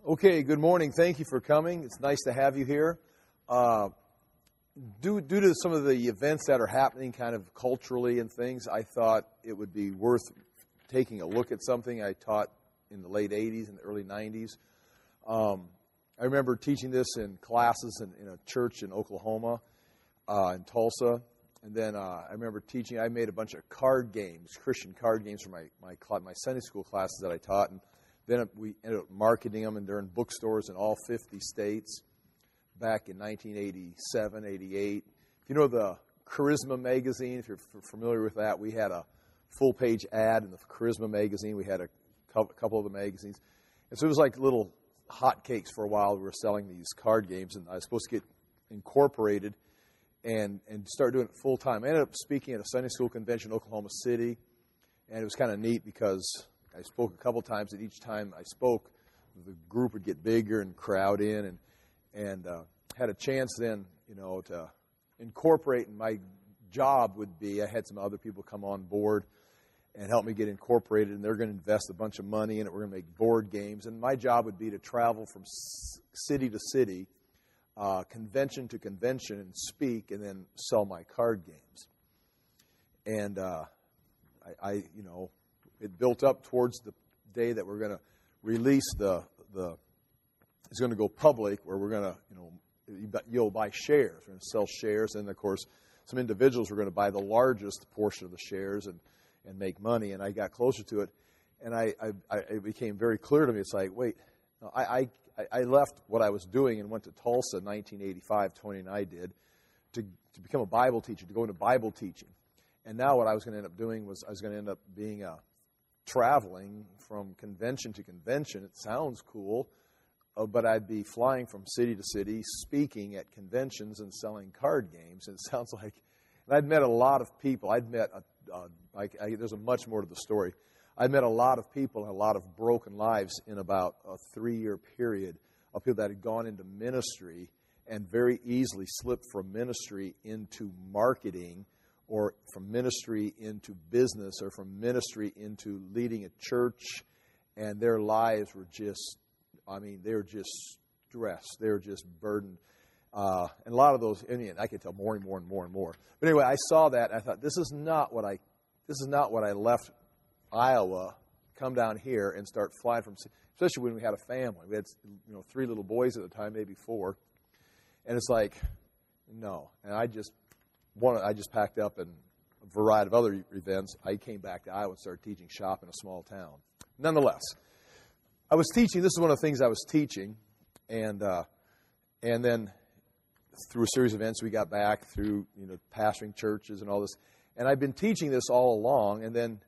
Okay, good morning. Thank you for coming. It's nice to have you here. Due to some of the events that are happening kind of culturally and things, I thought it would be worth taking a look at something I taught in the late 80s and the early 90s. I remember teaching this in classes in a church in Oklahoma, in Tulsa. And then I remember teaching, I made a bunch of card games, Christian card games for my Sunday school classes that I taught. And then we ended up marketing them, and they're in bookstores in all 50 states back in 1987, 88. If you know the Charisma magazine, if you're familiar with that, we had a full-page ad in the Charisma magazine. We had a couple of the magazines. And so it was like little hotcakes for a while. We were selling these card games, and I was supposed to get incorporated and start doing it full-time. I ended up speaking at a Sunday school convention in Oklahoma City, and it was kind of neat because I spoke a couple times, and each time I spoke, the group would get bigger and crowd in, and had a chance then, to incorporate. And my job would be, I had some other people come on board and help me get incorporated, and they're going to invest a bunch of money in it. We're going to make board games, and my job would be to travel from city to city, convention to convention, and speak, and then sell my card games. And it built up towards the day that we're going to release it's going to go public, where we're going to, you'll buy shares. We're going to sell shares, and of course, some individuals were going to buy the largest portion of the shares and make money. And I got closer to it, and it became very clear to me. It's like, wait, no, I left what I was doing and went to Tulsa in 1985. Tony and I did to become a Bible teacher, to go into Bible teaching. And now what I was going to end up doing was I was going to end up being traveling from convention to convention. It sounds cool, but I'd be flying from city to city, speaking at conventions and selling card games. And it sounds like, and I'd met a lot of people. I'd met, there's much more to the story. I met a lot of people and a lot of broken lives in about a 3-year period of people that had gone into ministry and very easily slipped from ministry into marketing, or from ministry into business, or from ministry into leading a church, and their lives were just, they were just stressed. They were just burdened. And a lot of those, and I could tell more and more and more and more. But anyway, I saw that, and I thought, this is not what I left Iowa, come down here and start flying from, especially when we had a family. We had 3 little boys at the time, maybe 4. And it's like, no. And I just packed up, and a variety of other events. I came back to Iowa and started teaching shop in a small town. Nonetheless, I was teaching. This is one of the things I was teaching, and then through a series of events, we got back through pastoring churches and all this. And I've been teaching this all along. And then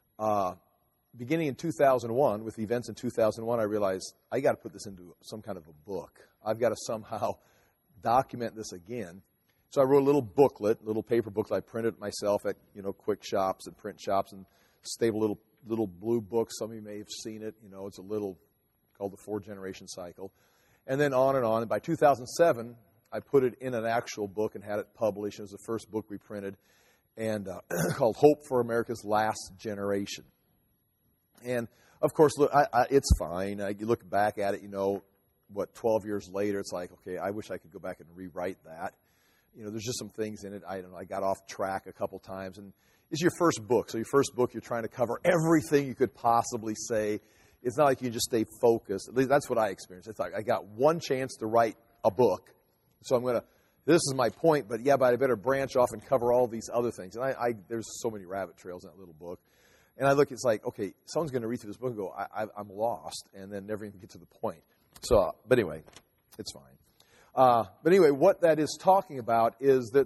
beginning in 2001, with the events in 2001, I realized I got to put this into some kind of a book. I've got to somehow document this again. So I wrote a little paper booklet. I printed it myself at, quick shops and print shops, and stapled little blue books. Some of you may have seen it. It's a little, called the 4-Generation Cycle. And then on and on. And by 2007, I put it in an actual book and had it published. It was the first book we printed, and called Hope for America's Last Generation. And, of course, look, it's fine. You look back at it, 12 years later, it's like, okay, I wish I could go back and rewrite that. There's just some things in it. I got off track a couple times. And it's your first book. So your first book, you're trying to cover everything you could possibly say. It's not like you can just stay focused. At least that's what I experienced. It's like I got one chance to write a book. So this is my point, but I better branch off and cover all these other things. And there's so many rabbit trails in that little book. And I look, it's like, okay, someone's going to read through this book and go, I'm lost, and then never even get to the point. So, but anyway, it's fine. But anyway, what that is talking about is that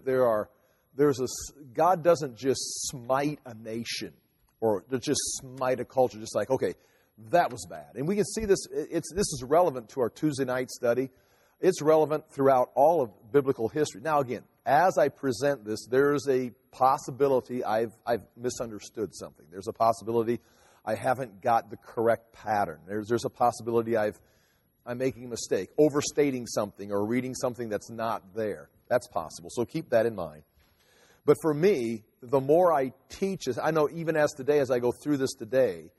God doesn't just smite a nation or just smite a culture, just like, okay, that was bad. And we can see this, this is relevant to our Tuesday night study. It's relevant throughout all of biblical history. Now again, as I present this, there's a possibility I've misunderstood something. There's a possibility I haven't got the correct pattern. There's a possibility I'm making a mistake, overstating something or reading something that's not there. That's possible. So keep that in mind. But for me, the more I teach, I know even as today, as I go through this today,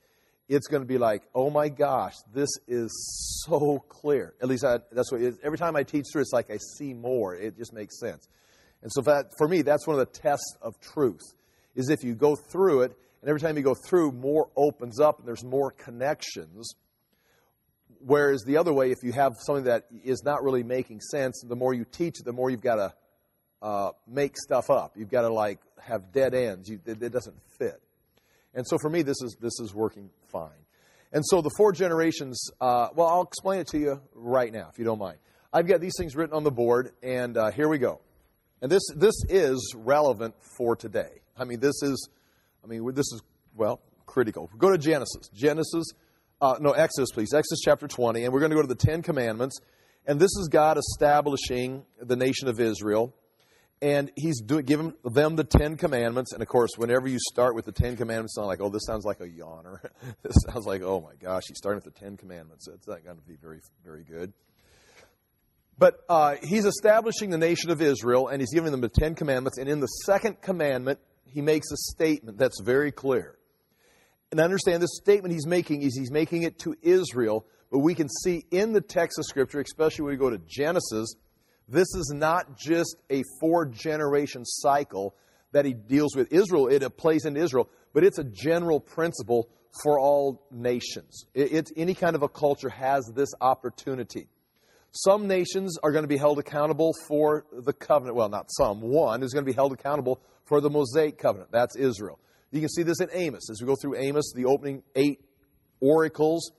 it's going to be like, oh my gosh, this is so clear. At least that's what it is. Every time I teach through, it's like I see more. It just makes sense. And so for me, that's one of the tests of truth, is if you go through it, and every time you go through, more opens up and there's more connections. Whereas the other way, if you have something that is not really making sense, the more you teach it, the more you've got to make stuff up. You've got to like have dead ends. It doesn't fit. And so for me, this is working fine. And so the 4 generations, well, I'll explain it to you right now, if you don't mind. I've got these things written on the board, and here we go. And this is relevant for today. This is, well, critical. Go to Genesis. Exodus, please. Exodus chapter 20, and we're going to go to the 10 Commandments. And this is God establishing the nation of Israel. And He's giving them the 10 Commandments. And, of course, whenever you start with the 10 Commandments, it's not like, oh, this sounds like a yawner. This sounds like, oh, my gosh, He's starting with the 10 Commandments. It's not going to be very, very good. But He's establishing the nation of Israel, and He's giving them the 10 Commandments. And in the second commandment, He makes a statement that's very clear. And understand this statement He's making it to Israel. But we can see in the text of Scripture, especially when we go to Genesis, this is not just a 4-generation cycle that He deals with Israel. It plays into Israel, but it's a general principle for all nations. Any kind of a culture has this opportunity. Some nations are going to be held accountable for the covenant. Well, not some. One is going to be held accountable for the Mosaic covenant. That's Israel. You can see this in Amos. As we go through Amos, the opening 8 oracles,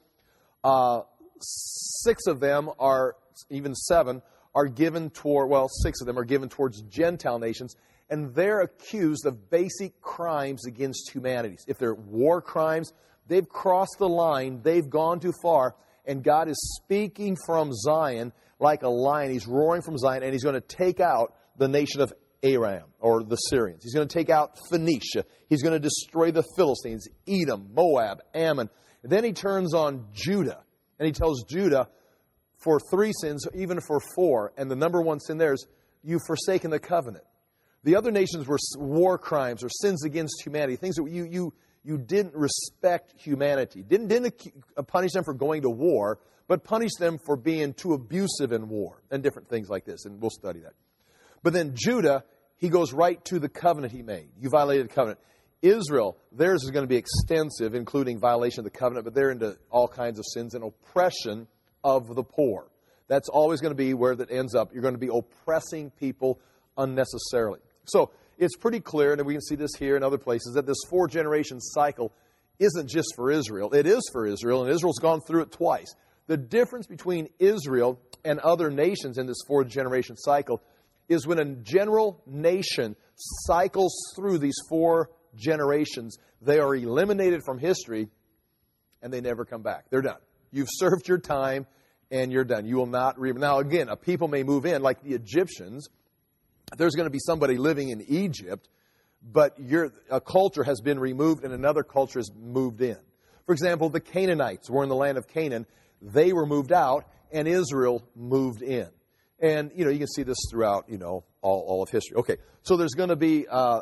6 of them are, even 7, are given toward, 6 of them are given towards Gentile nations, and they're accused of basic crimes against humanity. If they're war crimes, they've crossed the line, they've gone too far, and God is speaking from Zion like a lion. He's roaring from Zion, and He's going to take out the nation of Aram, or the Syrians. He's going to take out Phoenicia. He's going to destroy the Philistines, Edom, Moab, Ammon. And then He turns on Judah, and He tells Judah, for 3 sins, even for 4, and the number 1 sin there is, you've forsaken the covenant. The other nations were war crimes or sins against humanity, things that you didn't respect humanity. Didn't punish them for going to war, but punish them for being too abusive in war, and different things like this, and we'll study that. But then Judah, he goes right to the covenant He made. You violated the covenant. Israel, theirs is going to be extensive, including violation of the covenant, but they're into all kinds of sins and oppression of the poor. That's always going to be where that ends up. You're going to be oppressing people unnecessarily. So it's pretty clear, and we can see this here in other places, that this 4-generation cycle isn't just for Israel. It is for Israel, and Israel's gone through it twice. The difference between Israel and other nations in this 4-generation cycle is when a general nation cycles through these 4 generations, they are eliminated from history, and they never come back. They're done. You've served your time, and you're done. You will not Now, again, a people may move in, like the Egyptians. There's going to be somebody living in Egypt, but a culture has been removed, and another culture has moved in. For example, the Canaanites were in the land of Canaan. They were moved out, and Israel moved in. And, you can see this throughout, all of history. Okay, so there's going to be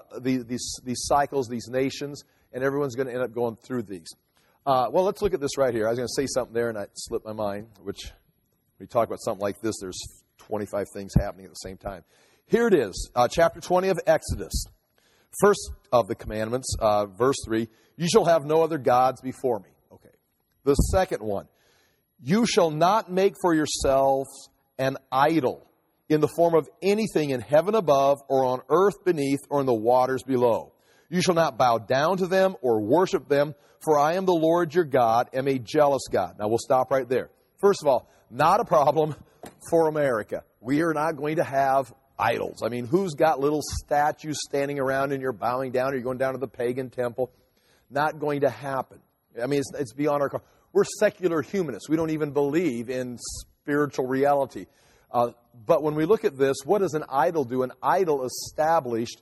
these cycles, these nations, and everyone's going to end up going through these. Well, let's look at this right here. I was going to say something there, and it slipped my mind, which, when you talk about something like this, there's 25 things happening at the same time. Here it is, chapter 20 of Exodus. First of the commandments, verse 3, you shall have no other gods before me. Okay. The second one, you shall not make for yourselves an idol in the form of anything in heaven above or on earth beneath or in the waters below. You shall not bow down to them or worship them, for I am the Lord your God, am a jealous God. Now, we'll stop right there. First of all, not a problem for America. We are not going to have idols. Who's got little statues standing around and you're bowing down or you're going down to the pagan temple? Not going to happen. It's beyond our... We're secular humanists. We don't even believe in spiritual reality. But when we look at this, what does an idol do? An idol established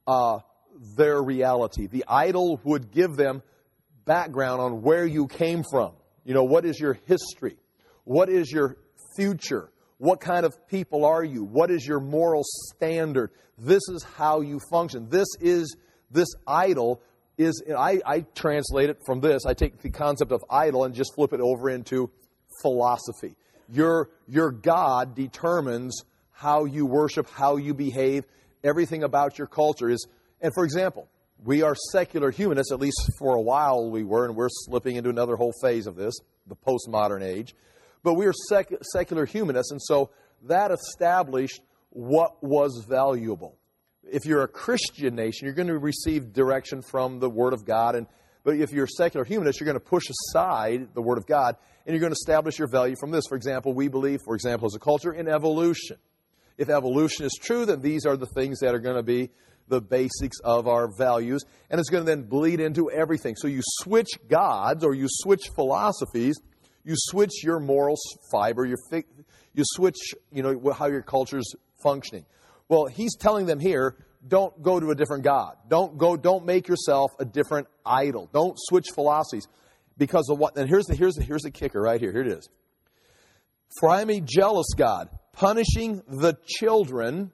their reality. The idol would give them background on where you came from. What is your history? What is your future? What kind of people are you? What is your moral standard? This is how you function. This idol is, I translate it from this. I take the concept of idol and just flip it over into philosophy. Your God determines how you worship, how you behave. Everything about your culture is, and for example, we are secular humanists, at least for a while we were, and we're slipping into another whole phase of this, the postmodern age. But we are secular humanists, and so that established what was valuable. If you're a Christian nation, you're going to receive direction from the Word of God. But if you're a secular humanist, you're going to push aside the Word of God, and you're going to establish your value from this. For example, we believe, as a culture, in evolution. If evolution is true, then these are the things that are going to be the basics of our values, and it's going to then bleed into everything. So you switch gods, or you switch philosophies, you switch your moral fiber, you switch, how your culture's functioning. Well, he's telling them here, don't go to a different god. Don't make yourself a different idol. Don't switch philosophies. Because of what? And here's the kicker right here. Here it is. For I am a jealous God, punishing the children.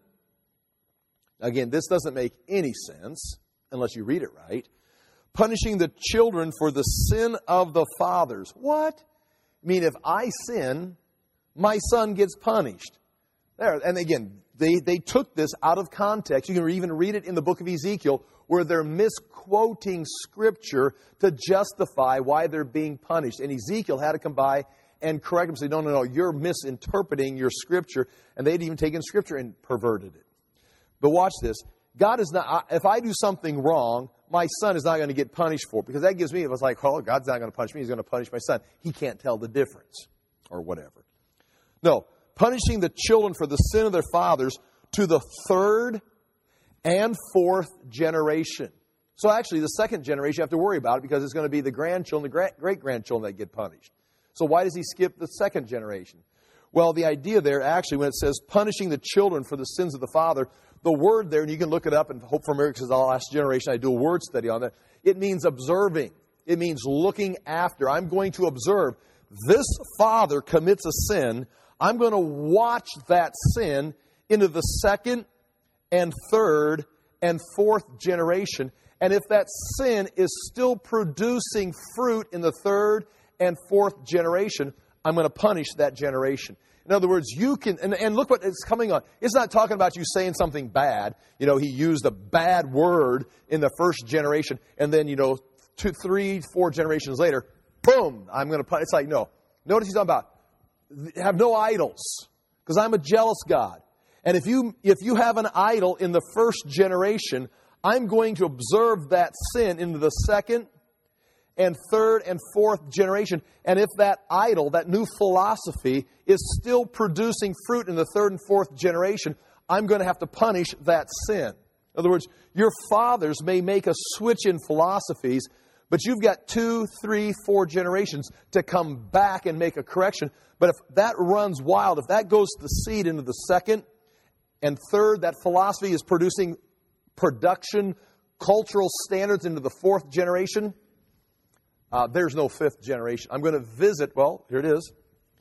Again, this doesn't make any sense unless you read it right. Punishing the children for the sin of the fathers. What? I mean, if I sin, my son gets punished. There, and again, they took this out of context. You can even read it in the book of Ezekiel, where they're misquoting Scripture to justify why they're being punished. And Ezekiel had to come by and correct them and say, no, you're misinterpreting your Scripture. And they'd even taken Scripture and perverted it. But watch this. God is not, if I do something wrong, my son is not going to get punished for it. Because that gives me, if it's like, oh, God's not going to punish me, he's going to punish my son. He can't tell the difference. Or whatever. No. Punishing the children for the sin of their fathers to the third and fourth generation. So actually, the second generation, you have to worry about it because it's going to be the grandchildren, the great-grandchildren that get punished. So why does he skip the second generation? Well, the idea there, actually, when it says punishing the children for the sins of the father, the word there, and you can look it up, and Hope for America says, the last generation, I do a word study on that. It means observing. It means looking after. I'm going to observe. This father commits a sin. I'm going to watch that sin into the second and third and fourth generation. And if that sin is still producing fruit in the third and fourth generation, I'm going to punish that generation. In other words, you can, and look what is coming on. It's not talking about you saying something bad. He used a bad word in the first generation, and then, 2, 3, 4 generations later, boom, I'm going to punish. It's like, no. Notice he's talking about, have no idols, because I'm a jealous God. And if you have an idol in the first generation, I'm going to observe that sin into the second and third and fourth generation. And if that idol, that new philosophy, is still producing fruit in the third and fourth generation, I'm going to have to punish that sin. In other words, your fathers may make a switch in philosophies, but you've got 2, 3, 4 generations to come back and make a correction. But if that runs wild, if that goes the seed into the second and third, that philosophy is producing production, cultural standards into the fourth generation, there's no fifth generation. I'm going to visit, well, here it is.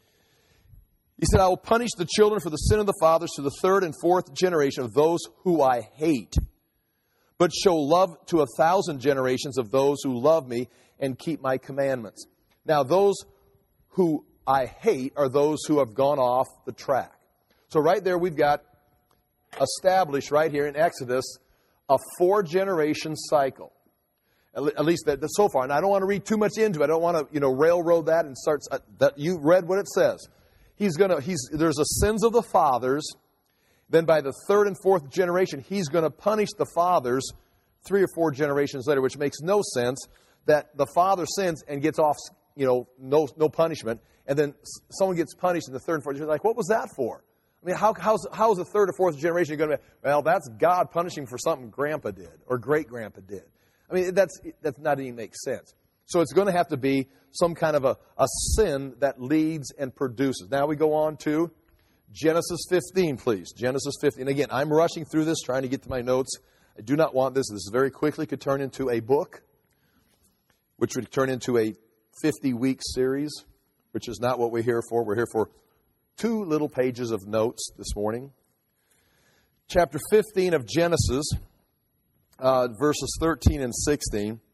He said, I will punish the children for the sin of the fathers to the third and fourth generation of those who I hate, but show love to 1,000 generations of those who love me and keep my commandments. Now, those who I hate are those who have gone off the track. So right there we've got established right here in Exodus a 4-generation cycle. At least that so far. And I don't want to read too much into it. I don't want to, railroad that and start. That you read what it says. There's the sins of the fathers. Then by the third and fourth generation, he's going to punish the fathers 3 or 4 generations later, which makes no sense that the father sins and gets off, no punishment. And then someone gets punished in the third and fourth generation. Like, what was that for? I mean, how's the third or fourth generation going to be? Well, that's God punishing for something Grandpa did or great-grandpa did. I mean, that's not even makes sense. So it's going to have to be some kind of a sin that leads and produces. Now we go on to Genesis 15, please. Genesis 15. Again, I'm rushing through this, trying to get to my notes. I do not want this. This very quickly could turn into a book, which would turn into a 50-week series, which is not what we're here for. We're here for 2 little pages of notes this morning. Chapter 15 of Genesis, verses 13 and 16.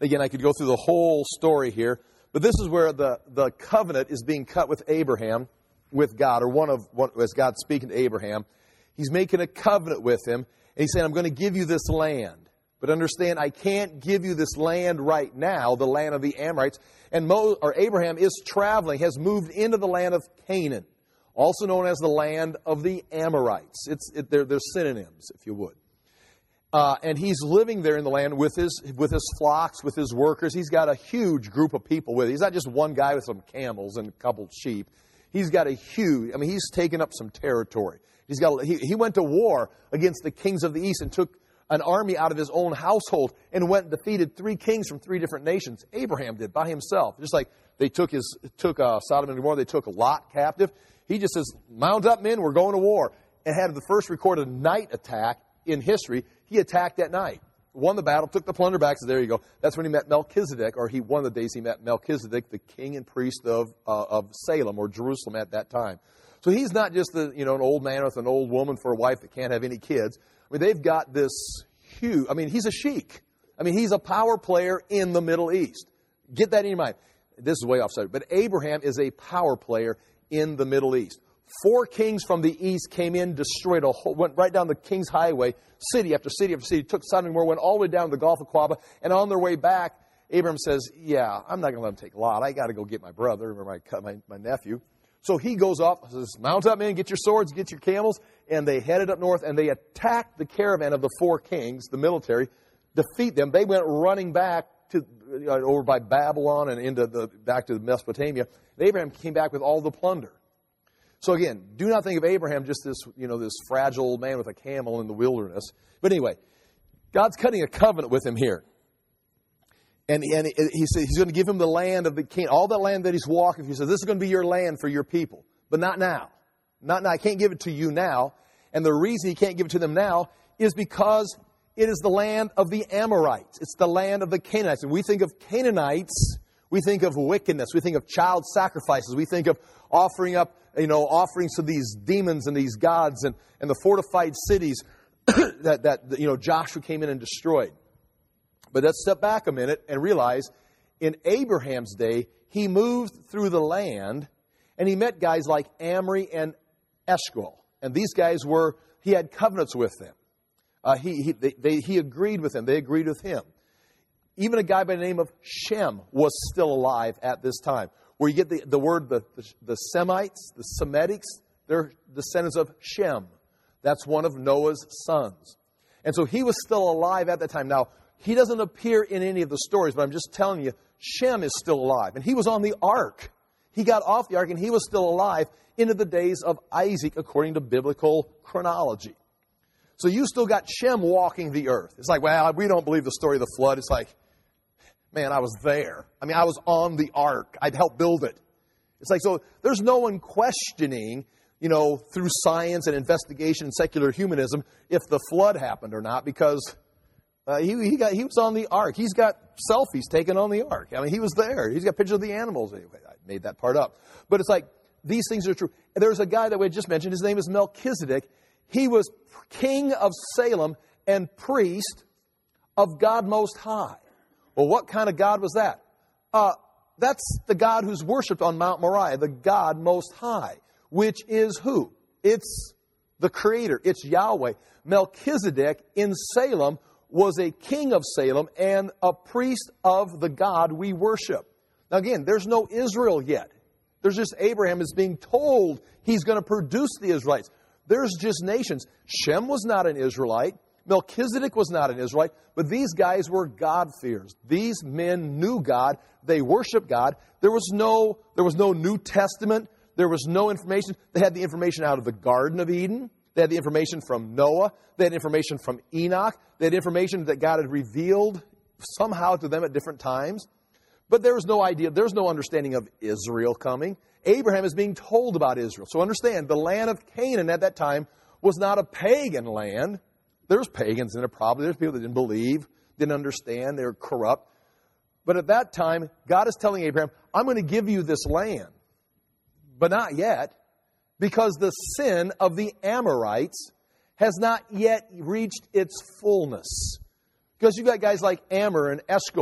Again, I could go through the whole story here, but this is where the covenant is being cut with Abraham, with God, or as God speaking to Abraham. He's making a covenant with him, and he's saying, I'm going to give you this land. But understand, I can't give you this land right now, the land of the Amorites. And Abraham is traveling, has moved into the land of Canaan, also known as the land of the Amorites. They're synonyms, if you would. And he's living there in the land with his flocks, with his workers. He's got a huge group of people with him. He's not just one guy with some camels and a couple sheep. He's got he's taken up some territory. He went to war against the kings of the east and took an army out of his own household and went and defeated 3 kings from 3 different nations. Abraham did by himself. Just like they took Sodom and Gomorrah, they took Lot captive. He just says, mount up, men, we're going to war. And had the first recorded night attack in history. He attacked that night, won the battle, took the plunder back. So there you go. That's when he met Melchizedek, or one of the days he met Melchizedek, the king and priest of Salem or Jerusalem at that time. So he's not just an old man with an old woman for a wife that can't have any kids. I mean, they've got this huge, he's a sheik. He's a power player in the Middle East. Get that in your mind. This is way off subject, but Abraham is a power player in the Middle East. 4 kings from the east came in, destroyed went right down the King's Highway, city after city after city, took Sodom and Gomorrah, went all the way down to the Gulf of Aqaba, and on their way back, Abraham says, yeah, I'm not going to let them take Lot. I got to go get my brother, or my nephew. So he goes off, says, mount up, man, get your swords, get your camels, and they headed up north, and they attacked the caravan of the 4 kings, the military, defeat them. They went running back to over by Babylon and back to Mesopotamia. And Abraham came back with all the plunder. So again, do not think of Abraham just this fragile old man with a camel in the wilderness. But anyway, God's cutting a covenant with him here. And he said he's going to give him the land of the king, all that land that he's walking through. He says, this is going to be your land for your people, but not now. Not now. I can't give it to you now. And the reason he can't give it to them now is because it is the land of the Amorites. It's the land of the Canaanites. And we think of Canaanites, we think of wickedness. We think of child sacrifices. We think of offering up, offerings to these demons and these gods and the fortified cities that Joshua came in and destroyed. But let's step back a minute and realize in Abraham's day, he moved through the land and he met guys like Amri and Eshcol. And these guys he had covenants with them. He agreed with them. They agreed with him. Even a guy by the name of Shem was still alive at this time. Where you get the word, the Semites, the Semitics, they're descendants of Shem. That's one of Noah's sons. And so he was still alive at that time. Now, he doesn't appear in any of the stories, but I'm just telling you, Shem is still alive. And he was on the ark. He got off the ark and he was still alive into the days of Isaac according to biblical chronology. So you still got Shem walking the earth. It's like, well, we don't believe the story of the flood. It's like, man, I was there. I was on the ark. I'd helped build it. It's like, so there's no one questioning, through science and investigation and secular humanism if the flood happened or not because he was on the ark. He's got selfies taken on the ark. He was there. He's got pictures of the animals. Anyway, I made that part up. But it's like, these things are true. There's a guy that we just mentioned. His name is Melchizedek. He was king of Salem and priest of God Most High. Well, what kind of God was that? That's the God who's worshipped on Mount Moriah, the God Most High, which is who? It's the Creator. It's Yahweh. Melchizedek in Salem was a king of Salem and a priest of the God we worship. Now again, there's no Israel yet. There's just Abraham is being told he's going to produce the Israelites. There's just nations. Shem was not an Israelite. Melchizedek was not an Israelite. But these guys were God-fearers. These men knew God. They worshiped God. There was no New Testament. There was no information. They had the information out of the Garden of Eden. They had the information from Noah. They had information from Enoch. They had information that God had revealed somehow to them at different times. But there was no idea, there's no understanding of Israel coming. Abraham is being told about Israel. So understand, the land of Canaan at that time was not a pagan land. There's pagans in it probably. There's people that didn't believe, didn't understand, they were corrupt. But at that time, God is telling Abraham, I'm going to give you this land. But not yet, because the sin of the Amorites has not yet reached its fullness. Because you've got guys like Amr and Eshcol.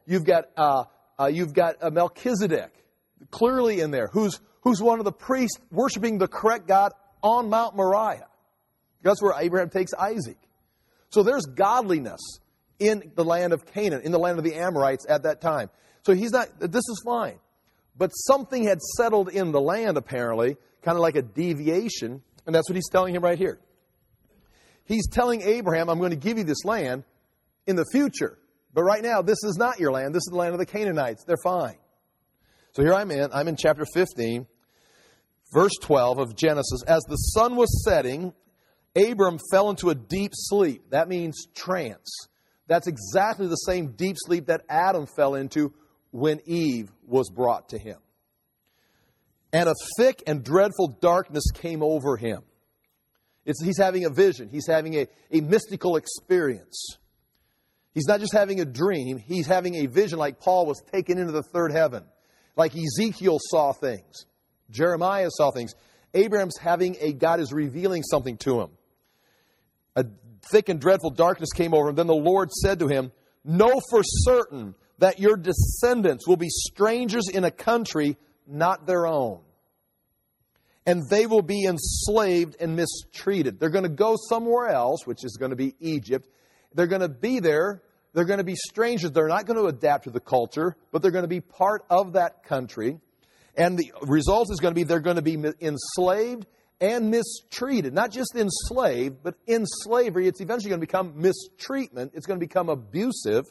You've got Melchizedek, clearly in there, who's one of the priests worshiping the correct God on Mount Moriah. That's where Abraham takes Isaac. So there's godliness in the land of Canaan, in the land of the Amorites at that time. So this is fine. But something had settled in the land, apparently, kind of like a deviation, and that's what he's telling him right here. He's telling Abraham, I'm going to give you this land in the future. But right now, this is not your land. This is the land of the Canaanites. They're fine. So here I'm in chapter 15, verse 12 of Genesis. As the sun was setting, Abram fell into a deep sleep. That means trance. That's exactly the same deep sleep that Adam fell into when Eve was brought to him. And a thick and dreadful darkness came over him. He's having a vision. He's having a mystical experience. He's not just having a dream. He's having a vision like Paul was taken into the third heaven. Like Ezekiel saw things. Jeremiah saw things. God is revealing something to him. A thick and dreadful darkness came over him. Then the Lord said to him, know for certain that your descendants will be strangers in a country not their own. And they will be enslaved and mistreated. They're going to go somewhere else, which is going to be Egypt. They're going to be there. They're going to be strangers. They're not going to adapt to the culture, but they're going to be part of that country. And the result is going to be they're going to be enslaved and mistreated. Not just enslaved, but in slavery, it's eventually going to become mistreatment. It's going to become abusive.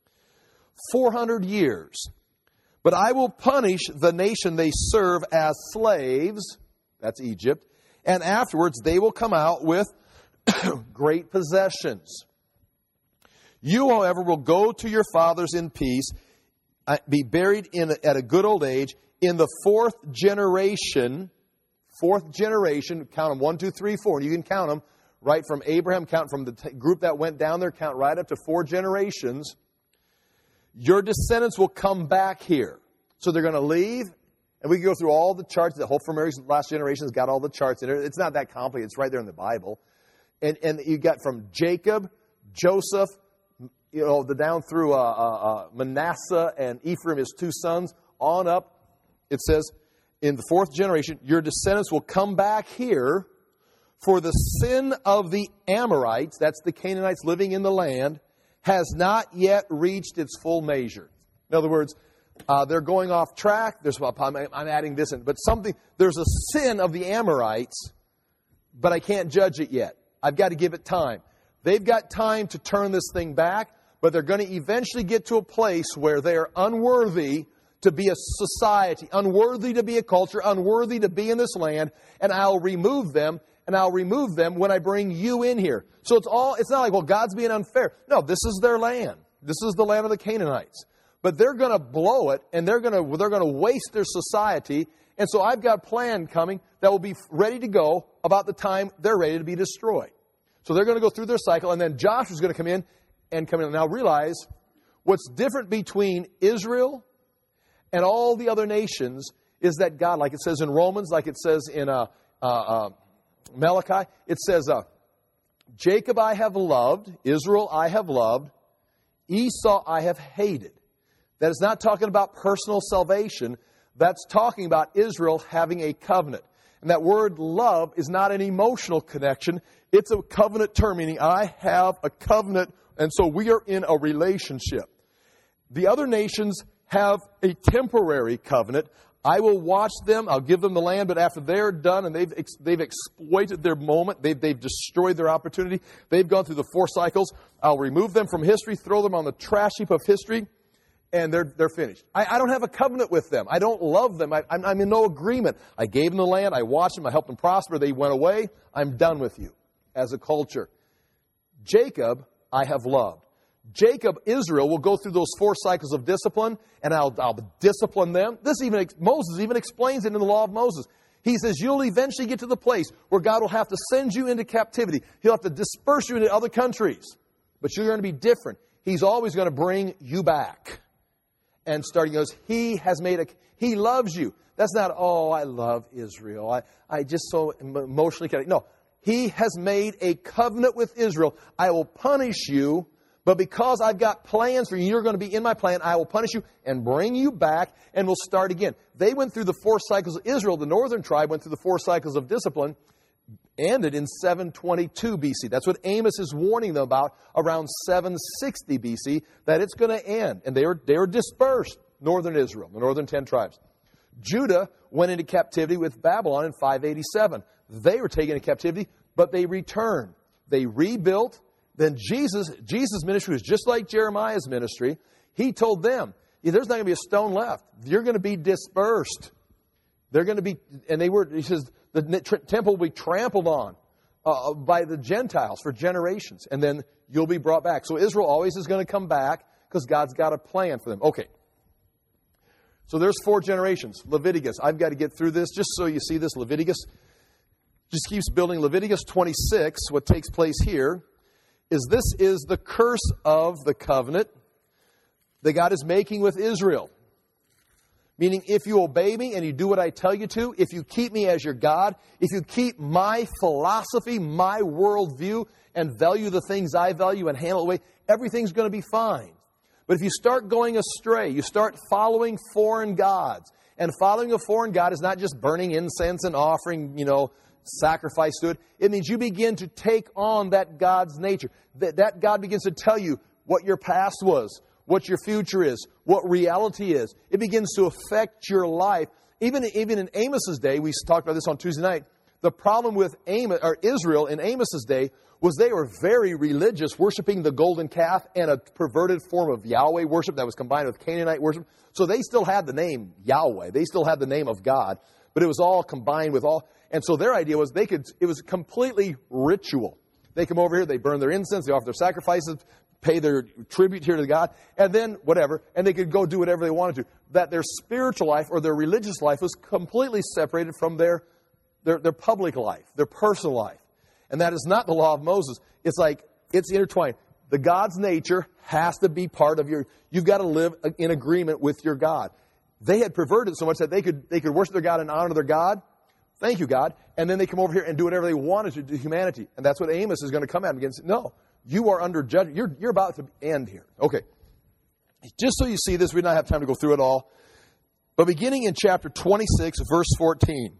400 years. But I will punish the nation they serve as slaves. That's Egypt. And afterwards they will come out with great possessions. You, however, will go to your fathers in peace, be buried at a good old age. In the fourth generation, count them 1, 2, 3, 4. And you can count them right from Abraham, count from the group that went down there, count right up to 4 generations. Your descendants will come back here. So they're going to leave, and we can go through all the charts. The whole from Mary's last generation has got all the charts in it. It's not that complicated. It's right there in the Bible. And you got from Jacob, Joseph, down through Manasseh and Ephraim, his 2 sons, on up. It says, in the 4th generation, your descendants will come back here, for the sin of the Amorites, that's the Canaanites living in the land, has not yet reached its full measure. In other words, they're going off track. I'm adding this in. But there's a sin of the Amorites, but I can't judge it yet. I've got to give it time. They've got time to turn this thing back, but they're going to eventually get to a place where they're unworthy to be a society, unworthy to be a culture, unworthy to be in this land, and I'll remove them. And I'll remove them when I bring you in here. So it's not like, well, God's being unfair. No, this is their land. This is the land of the Canaanites. But they're going to blow it, and they're going to waste their society. And so I've got a plan coming that will be ready to go about the time they're ready to be destroyed. So they're going to go through their cycle, and then Joshua's going to come in. Now realize what's different between Israel and all the other nations is that God, like it says in Romans, like it says in Malachi, it says, Jacob I have loved, Israel I have loved, Esau I have hated. That is not talking about personal salvation. That's talking about Israel having a covenant. And that word love is not an emotional connection. It's a covenant term, meaning I have a covenant, and so we are in a relationship. The other nations have a temporary covenant. I will watch them. I'll give them the land. But after they're done and they've exploited their moment, they've destroyed their opportunity, they've gone through the 4 cycles, I'll remove them from history, throw them on the trash heap of history, and they're finished. I don't have a covenant with them. I don't love them. I'm in no agreement. I gave them the land. I watched them. I helped them prosper. They went away. I'm done with you as a culture. Jacob, I have loved. Jacob, Israel, will go through those 4 cycles of discipline, and I'll discipline them. Moses even explains it in the law of Moses. He says, you'll eventually get to the place where God will have to send you into captivity. He'll have to disperse you into other countries. But you're going to be different. He's always going to bring you back. And starting goes, He loves you. That's not, I love Israel. I just so emotionally connect. No, He has made a covenant with Israel. I will punish you, But because I've got plans for you, you're going to be in my plan, I will punish you and bring you back, and we'll start again. They went through the 4 cycles of Israel. The northern tribe went through the 4 cycles of discipline, ended in 722 BC. That's what Amos is warning them about around 760 BC, that it's going to end. And they were dispersed, northern Israel, the northern 10 tribes. Judah went into captivity with Babylon in 587. They were taken into captivity, but they returned. They rebuilt. Then Jesus' ministry was just like Jeremiah's ministry. He told them, there's not going to be a stone left. You're going to be dispersed. They're going to be, and he says, the temple will be trampled on by the Gentiles for generations. And then you'll be brought back. So Israel always is going to come back because God's got a plan for them. Okay. So there's 4 generations. Leviticus. I've got to get through this just so you see this. Leviticus just keeps building. Leviticus 26, what takes place here, is this is the curse of the covenant that God is making with Israel. Meaning, if you obey me and you do what I tell you to, if you keep me as your God, if you keep my philosophy, my worldview, and value the things I value and handle it away, everything's going to be fine. But if you start going astray, you start following foreign gods, and following a foreign god is not just burning incense and offering, sacrifice to it. It means you begin to take on that God's nature. That God begins to tell you what your past was, what your future is, what reality is. It begins to affect your life. Even in Amos's day, we talked about this on Tuesday night, the problem with Israel in Amos's day was they were very religious, worshiping the golden calf and a perverted form of Yahweh worship that was combined with Canaanite worship. So they still had the name Yahweh. They still had the name of God, but it was all combined with all. And so their idea was it was completely ritual. They come over here, they burn their incense, they offer their sacrifices, pay their tribute here to God, and then whatever, and they could go do whatever they wanted to. That their spiritual life or their religious life was completely separated from their public life, their personal life. And that is not the law of Moses. It's like, it's intertwined. The God's nature has to be part of you've got to live in agreement with your God. They had perverted so much that they could worship their God and honor their God. Thank you, God. And then they come over here and do whatever they wanted to do to humanity. And that's what Amos is going to come at them against. No, you are under judgment. You're about to end here. Okay. Just so you see this, we don't have time to go through it all. But beginning in chapter 26, verse 14,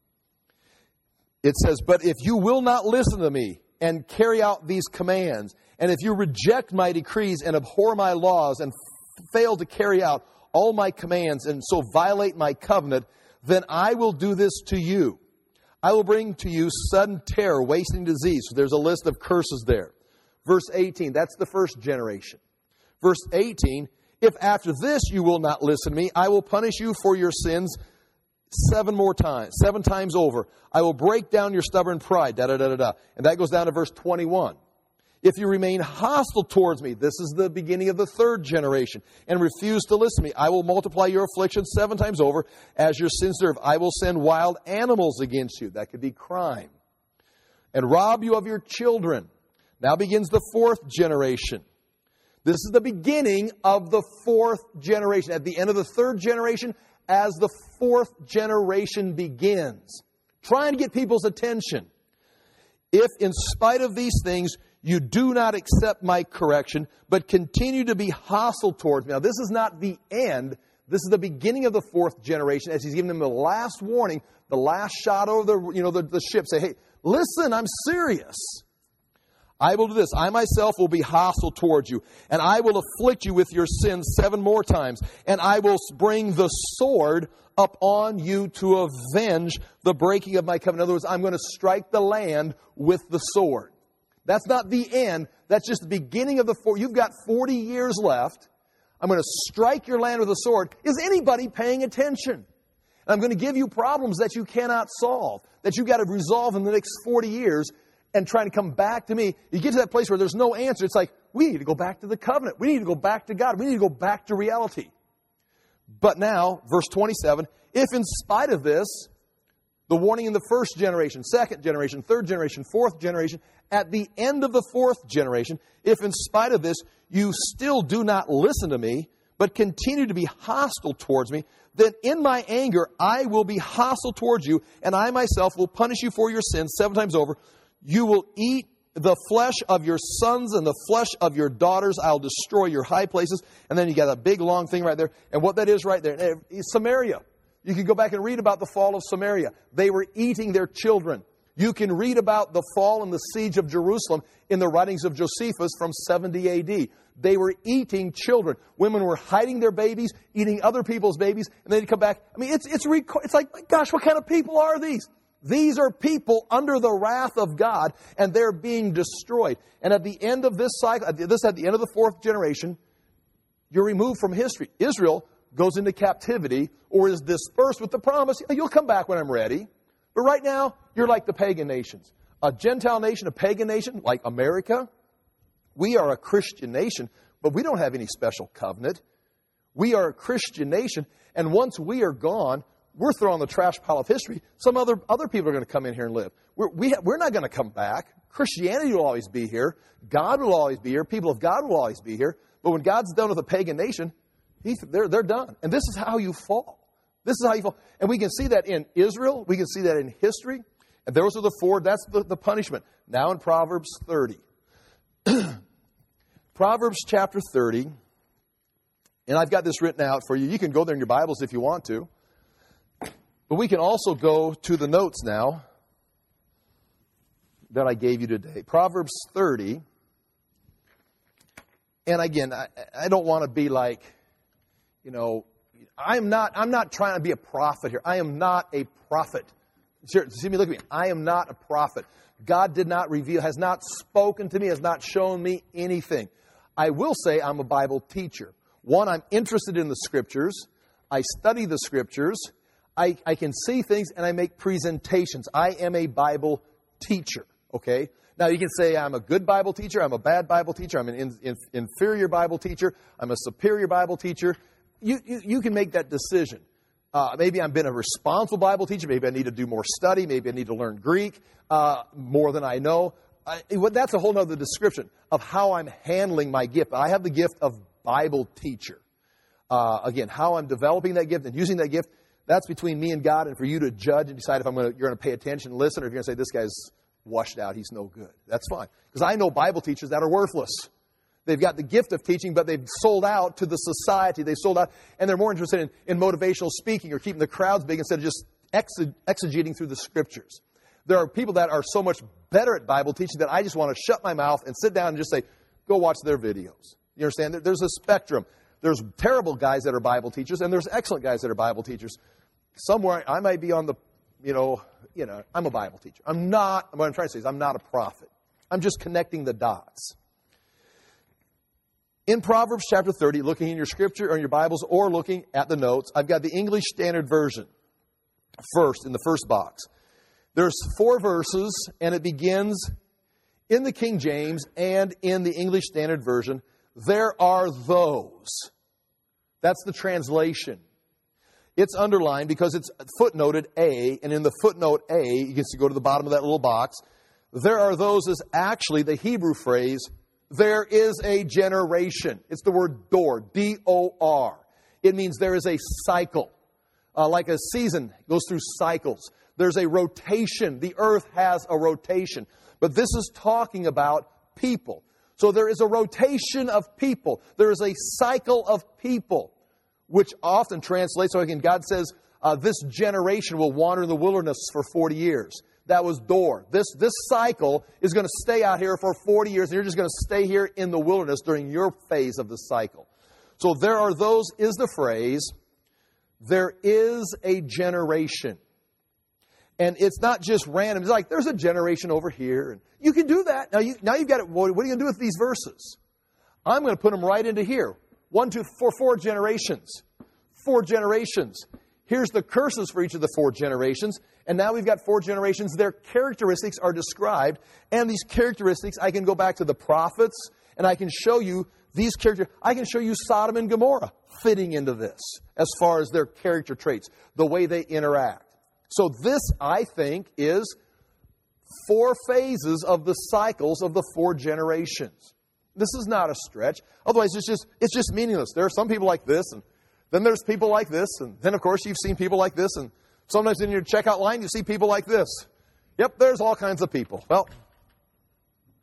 it says, "But if you will not listen to me and carry out these commands, and if you reject my decrees and abhor my laws and fail to carry out all my commands and so violate my covenant, then I will do this to you. I will bring to you sudden terror, wasting disease." So there's a list of curses there. Verse 18, that's the first generation. Verse 18, "If after this you will not listen to me, I will punish you for your sins 7 times over. I will break down your stubborn pride." And that goes down to verse 21. "If you remain hostile towards me," this is the beginning of the 3rd generation, "and refuse to listen to me, I will multiply your affliction 7 times over as your sins serve. I will send wild animals against you." That could be crime. "And rob you of your children." Now begins the 4th generation. This is the beginning of the 4th generation. At the end of the 3rd generation, as the 4th generation begins, trying to get people's attention. "If in spite of these things you do not accept my correction, but continue to be hostile towards me." Now, this is not the end. This is the beginning of the 4th generation, as he's giving them the last warning, the last shot over the ship. Say, hey, listen, I'm serious. "I will do this. I myself will be hostile towards you, and I will afflict you with your sins 7 more times, and I will bring the sword up on you to avenge the breaking of my covenant." In other words, I'm going to strike the land with the sword. That's not the end. That's just the beginning of the 4. You've got 40 years left. I'm going to strike your land with a sword. Is anybody paying attention? And I'm going to give you problems that you cannot solve, that you've got to resolve in the next 40 years. And trying to come back to me, you get to that place where there's no answer. It's like, we need to go back to the covenant. We need to go back to God. We need to go back to reality. But now, verse 27, "If in spite of this," the warning in the 1st generation, 2nd generation, 3rd generation, 4th generation, at the end of the 4th generation, "if in spite of this you still do not listen to me, but continue to be hostile towards me, then in my anger I will be hostile towards you, and I myself will punish you for your sins 7 times over. You will eat the flesh of your sons and the flesh of your daughters, I'll destroy your high places. And then you got a big long thing right there. And what that is right there is Samaria. You can go back and read about the fall of Samaria. They were eating their children. You can read about the fall and the siege of Jerusalem in the writings of Josephus from 70 A.D. They were eating children. Women were hiding their babies, eating other people's babies, and they'd come back. I mean, it's like, my gosh, what kind of people are these? These are people under the wrath of God, and they're being destroyed. And at the end of this cycle, at the end of the fourth generation, you're removed from history. Israel goes into captivity or is dispersed with the promise, you'll come back when I'm ready. But right now, you're like the pagan nations. A Gentile nation, a pagan nation, like America. We are a Christian nation, but we don't have any special covenant. We are a Christian nation, and once we are gone, we're thrown on the trash pile of history. Some other people are going to come in here and live. We're not going to come back. Christianity will always be here. God will always be here. People of God will always be here. But when God's done with a pagan nation, they're done. And this is how you fall. This is how you fall. And we can see that in Israel. We can see that in history. And those are the four. That's the punishment. Now in Proverbs 30. Proverbs chapter 30. And I've got this written out for you. You can go there in your Bibles if you want to. But we can also go to the notes now that I gave you today. Proverbs 30. And again, I don't want to be like, I'm not trying to be a prophet here. I am not a prophet. See me, look at me. I am not a prophet. God did not reveal, has not spoken to me, has not shown me anything. I will say I'm a Bible teacher. One, I'm interested in the Scriptures. I study the Scriptures. I can see things and I make presentations. I am a Bible teacher, okay? Now, you can say I'm a good Bible teacher, I'm a bad Bible teacher, I'm an inferior Bible teacher, I'm a superior Bible teacher. You can make that decision. Maybe I've been a responsible Bible teacher. Maybe I need to do more study. Maybe I need to learn Greek more than I know. That's a whole other description of how I'm handling my gift. I have the gift of Bible teacher. Again, how I'm developing that gift and using that gift, that's between me and God, and for you to judge and decide if you're going to pay attention and listen, or if you're going to say, this guy's washed out, he's no good. That's fine. Because I know Bible teachers that are worthless. They've got the gift of teaching, but they've sold out to the society. They've sold out, and they're more interested in motivational speaking or keeping the crowds big instead of just exegeting through the Scriptures. There are people that are so much better at Bible teaching that I just want to shut my mouth and sit down and just say, go watch their videos. You understand? There's a spectrum. There's terrible guys that are Bible teachers, and there's excellent guys that are Bible teachers. Somewhere I might be on the, I'm a Bible teacher. What I'm trying to say is I'm not a prophet. I'm just connecting the dots. In Proverbs chapter 30, looking in your Scripture or in your Bibles or looking at the notes, I've got the English Standard Version first, in the first box. There's 4 verses, and it begins in the King James and in the English Standard Version. There are those. That's the translation. It's underlined because it's footnoted A, and in the footnote A, you can go to the bottom of that little box. There are those is actually the Hebrew phrase, there is a generation. It's the word dor, D-O-R. It means there is a cycle. Like a season goes through cycles. There's a rotation. The earth has a rotation. But this is talking about people. So there is a rotation of people. There is a cycle of people, which often translates, so again, God says, this generation will wander in the wilderness for 40 years. That was Dor. This cycle is going to stay out here for 40 years, and you're just going to stay here in the wilderness during your phase of the cycle. So there are those, is the phrase, there is a generation. And it's not just random. It's like, there's a generation over here. And you can do that. Now you've got it. What are you going to do with these verses? I'm going to put them right into here. 1, 2, 4, 4 generations. 4 generations. Here's the curses for each of the 4 generations. And now we've got 4 generations. Their characteristics are described. And these characteristics, I can go back to the prophets, and I can show you these characters. I can show you Sodom and Gomorrah fitting into this as far as their character traits, the way they interact. So this, I think, is 4 phases of the cycles of the 4 generations. This is not a stretch. Otherwise, it's just meaningless. There are some people like this, and then there's people like this, and then, of course, you've seen people like this, and sometimes in your checkout line, you see people like this. Yep, there's all kinds of people. Well,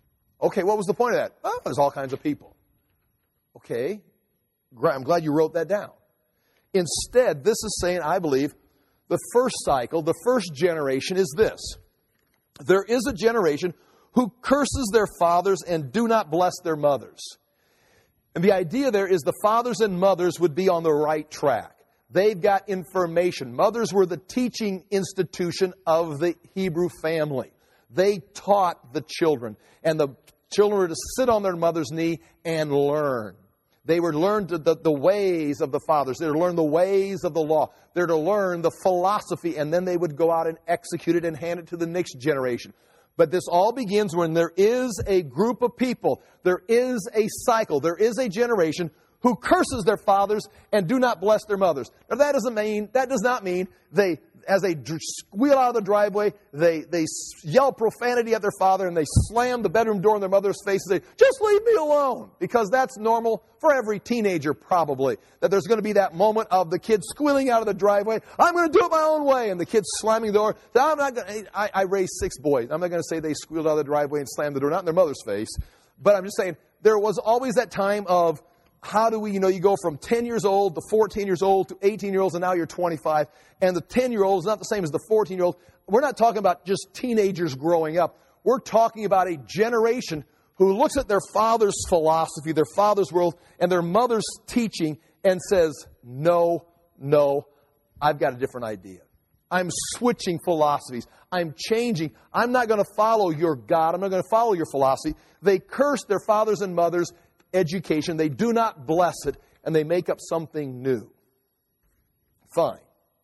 Okay, what was the point of that? Oh, there's all kinds of people. Okay, I'm glad you wrote that down. Instead, this is saying, I believe, the first cycle, the first generation is this. There is a generation who curses their fathers and do not bless their mothers. And the idea there is the fathers and mothers would be on the right track. They've got information. Mothers were the teaching institution of the Hebrew family. They taught the children, and the children were to sit on their mother's knee and learn. They were to learn the ways of the fathers. They were to learn the ways of the law. They're to learn the philosophy, and then they would go out and execute it and hand it to the next generation. But this all begins when there is a group of people, there is a cycle, there is a generation who curses their fathers and do not bless their mothers. Now that does not mean they, as they squeal out of the driveway, they yell profanity at their father and they slam the bedroom door in their mother's face and say, just leave me alone. Because that's normal for every teenager probably. That there's going to be that moment of the kid squealing out of the driveway, I'm going to do it my own way. And the kid slamming the door. I raised 6 boys. I'm not going to say they squealed out of the driveway and slammed the door, not in their mother's face. But I'm just saying, there was always that time of, how do we, you go from 10 years old to 14 years old to 18 years old, and now you're 25. And the 10-year-old is not the same as the 14-year-old. We're not talking about just teenagers growing up. We're talking about a generation who looks at their father's philosophy, their father's world, and their mother's teaching and says, no, I've got a different idea. I'm switching philosophies. I'm changing. I'm not going to follow your God. I'm not going to follow your philosophy. They curse their fathers and mothers' education. They do not bless it, and they make up something new. Fine.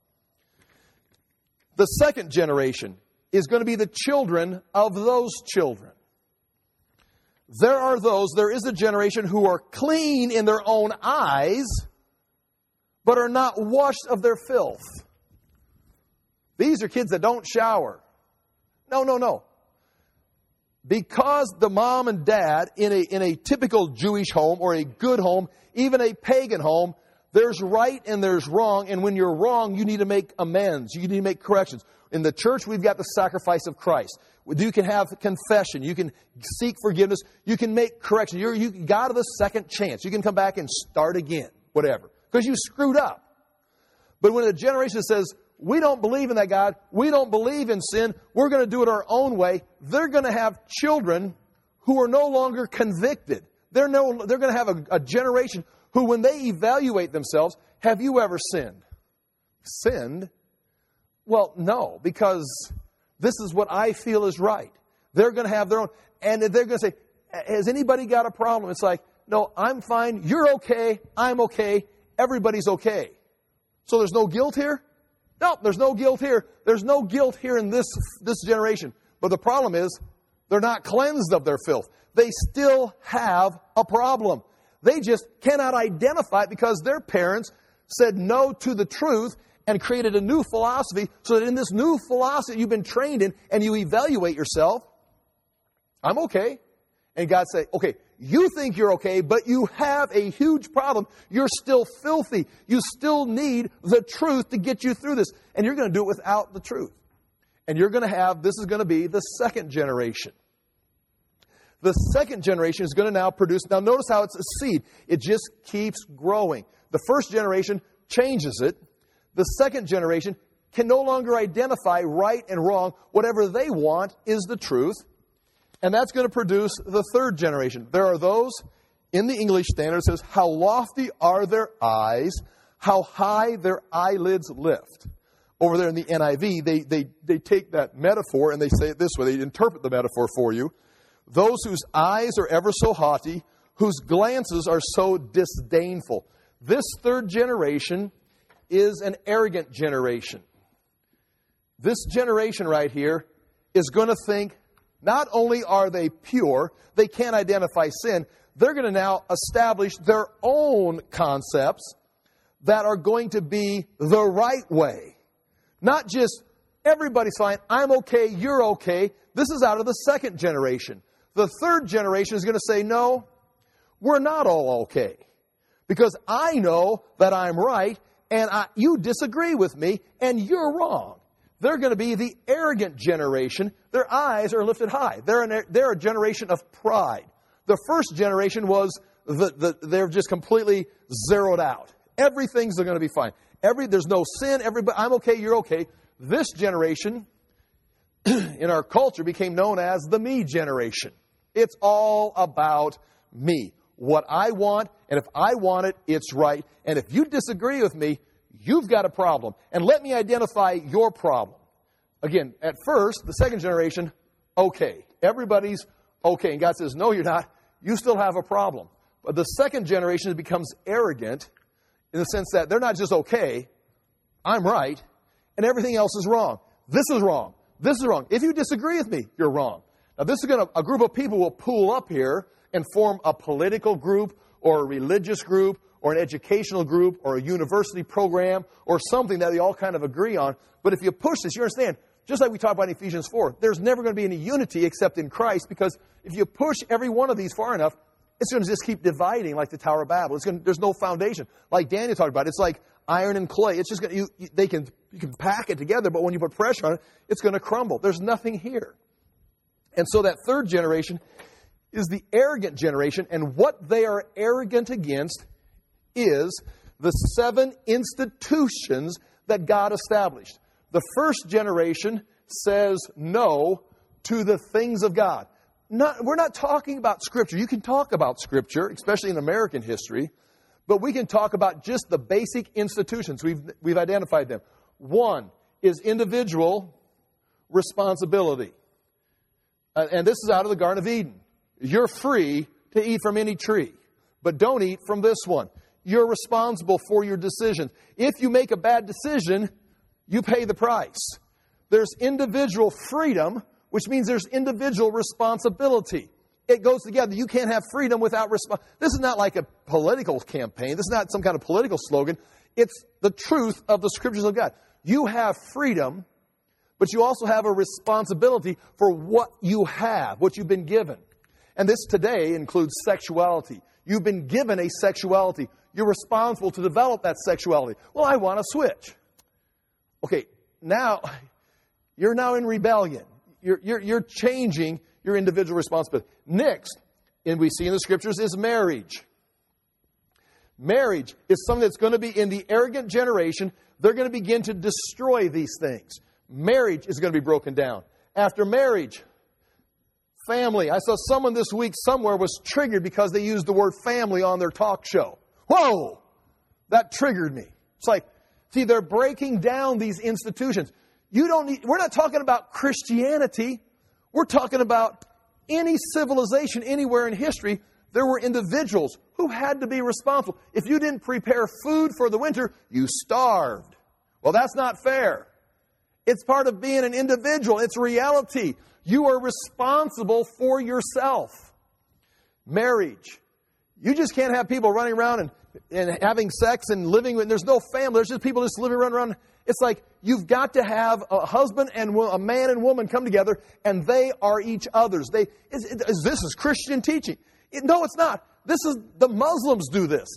The second generation is going to be the children of those children. There is a generation who are clean in their own eyes, but are not washed of their filth. These are kids that don't shower. No. Because the mom and dad in a typical Jewish home or a good home, even a pagan home, there's right and there's wrong. And when you're wrong, you need to make amends. You need to make corrections. In the church, we've got the sacrifice of Christ. You can have confession. You can seek forgiveness. You can make correction. You got the second chance. You can come back and start again, whatever, because you screwed up. But when a generation says, we don't believe in that God, we don't believe in sin, we're going to do it our own way, they're going to have children who are no longer convicted. They're going to have a generation who, when they evaluate themselves, have you ever sinned? Sinned? Well, no, because this is what I feel is right. They're going to have their own, and they're going to say, has anybody got a problem? It's like, no, I'm fine, you're okay, I'm okay, everybody's okay. So there's no guilt here? No, there's no guilt here. There's no guilt here in this generation. But the problem is, they're not cleansed of their filth. They still have a problem. They just cannot identify it because their parents said no to the truth and created a new philosophy, so that in this new philosophy you've been trained in and you evaluate yourself. I'm okay. And God said, okay, you think you're okay, but you have a huge problem. You're still filthy. You still need the truth to get you through this. And you're going to do it without the truth. And this is going to be the second generation. The second generation is going to now produce, now notice how it's a seed. It just keeps growing. The first generation changes it. The second generation can no longer identify right and wrong. Whatever they want is the truth. And that's going to produce the third generation. There are those, in the English Standard, it says, how lofty are their eyes, how high their eyelids lift. Over there in the NIV, they take that metaphor and they say it this way. They interpret the metaphor for you. Those whose eyes are ever so haughty, whose glances are so disdainful. This third generation is an arrogant generation. This generation right here is going to think, not only are they pure, they can't identify sin, they're going to now establish their own concepts that are going to be the right way. Not just, everybody's fine, I'm okay, you're okay. This is out of the second generation. The third generation is going to say, no, we're not all okay. Because I know that I'm right, and you disagree with me, and you're wrong. They're going to be the arrogant generation. Their eyes are lifted high. They're a generation of pride. The first generation was they're just completely zeroed out. Everything's going to be fine. There's no sin. I'm okay, you're okay. This generation in our culture became known as the me generation. It's all about me. What I want, and if I want it, it's right. And if you disagree with me, you've got a problem. And let me identify your problem. Again, at first, the second generation, okay. Everybody's okay. And God says, no, you're not. You still have a problem. But the second generation becomes arrogant in the sense that they're not just okay, I'm right, and everything else is wrong. This is wrong. This is wrong. If you disagree with me, you're wrong. Now, this is a group of people will pool up here and form a political group or a religious group or an educational group or a university program or something that they all kind of agree on. But if you push this, you understand, just like we talked about in Ephesians 4, there's never going to be any unity except in Christ, because if you push every one of these far enough, it's going to just keep dividing like the Tower of Babel. There's no foundation. Like Daniel talked about, it's like iron and clay. It's just going to, you can pack it together, but when you put pressure on it, it's going to crumble. There's nothing here. And so that third generation is the arrogant generation, and what they are arrogant against is the 7 institutions that God established. The first generation says no to the things of God. We're not talking about Scripture. You can talk about Scripture, especially in American history, but we can talk about just the basic institutions. We've identified them. One is individual responsibility. And this is out of the Garden of Eden. You're free to eat from any tree, but don't eat from this one. You're responsible for your decisions. If you make a bad decision, you pay the price. There's individual freedom, which means there's individual responsibility. It goes together. You can't have freedom without responsibility. This is not like a political campaign. This is not some kind of political slogan. It's the truth of the Scriptures of God. You have freedom, but you also have a responsibility for what you have, what you've been given. And this today includes sexuality. You've been given a sexuality. You're responsible to develop that sexuality. Well, I want to switch. Okay, now you're now in rebellion. You're changing your individual responsibility. Next, and we see in the Scriptures, is marriage. Marriage is something that's going to be in the arrogant generation. They're going to begin to destroy these things. Marriage is going to be broken down. After marriage, family. I saw someone this week somewhere was triggered because they used the word family on their talk show. Whoa! That triggered me. It's like, see, they're breaking down these institutions. We're not talking about Christianity. We're talking about any civilization anywhere in history. There were individuals who had to be responsible. If you didn't prepare food for the winter, you starved. Well, that's not fair. It's part of being an individual. It's reality. You are responsible for yourself. Marriage. You just can't have people running around and having sex and living with, there's no family. There's just people just living around. It's like you've got to have a husband and a man and woman come together, and they are each other's. This is Christian teaching. No, it's not. The Muslims do this.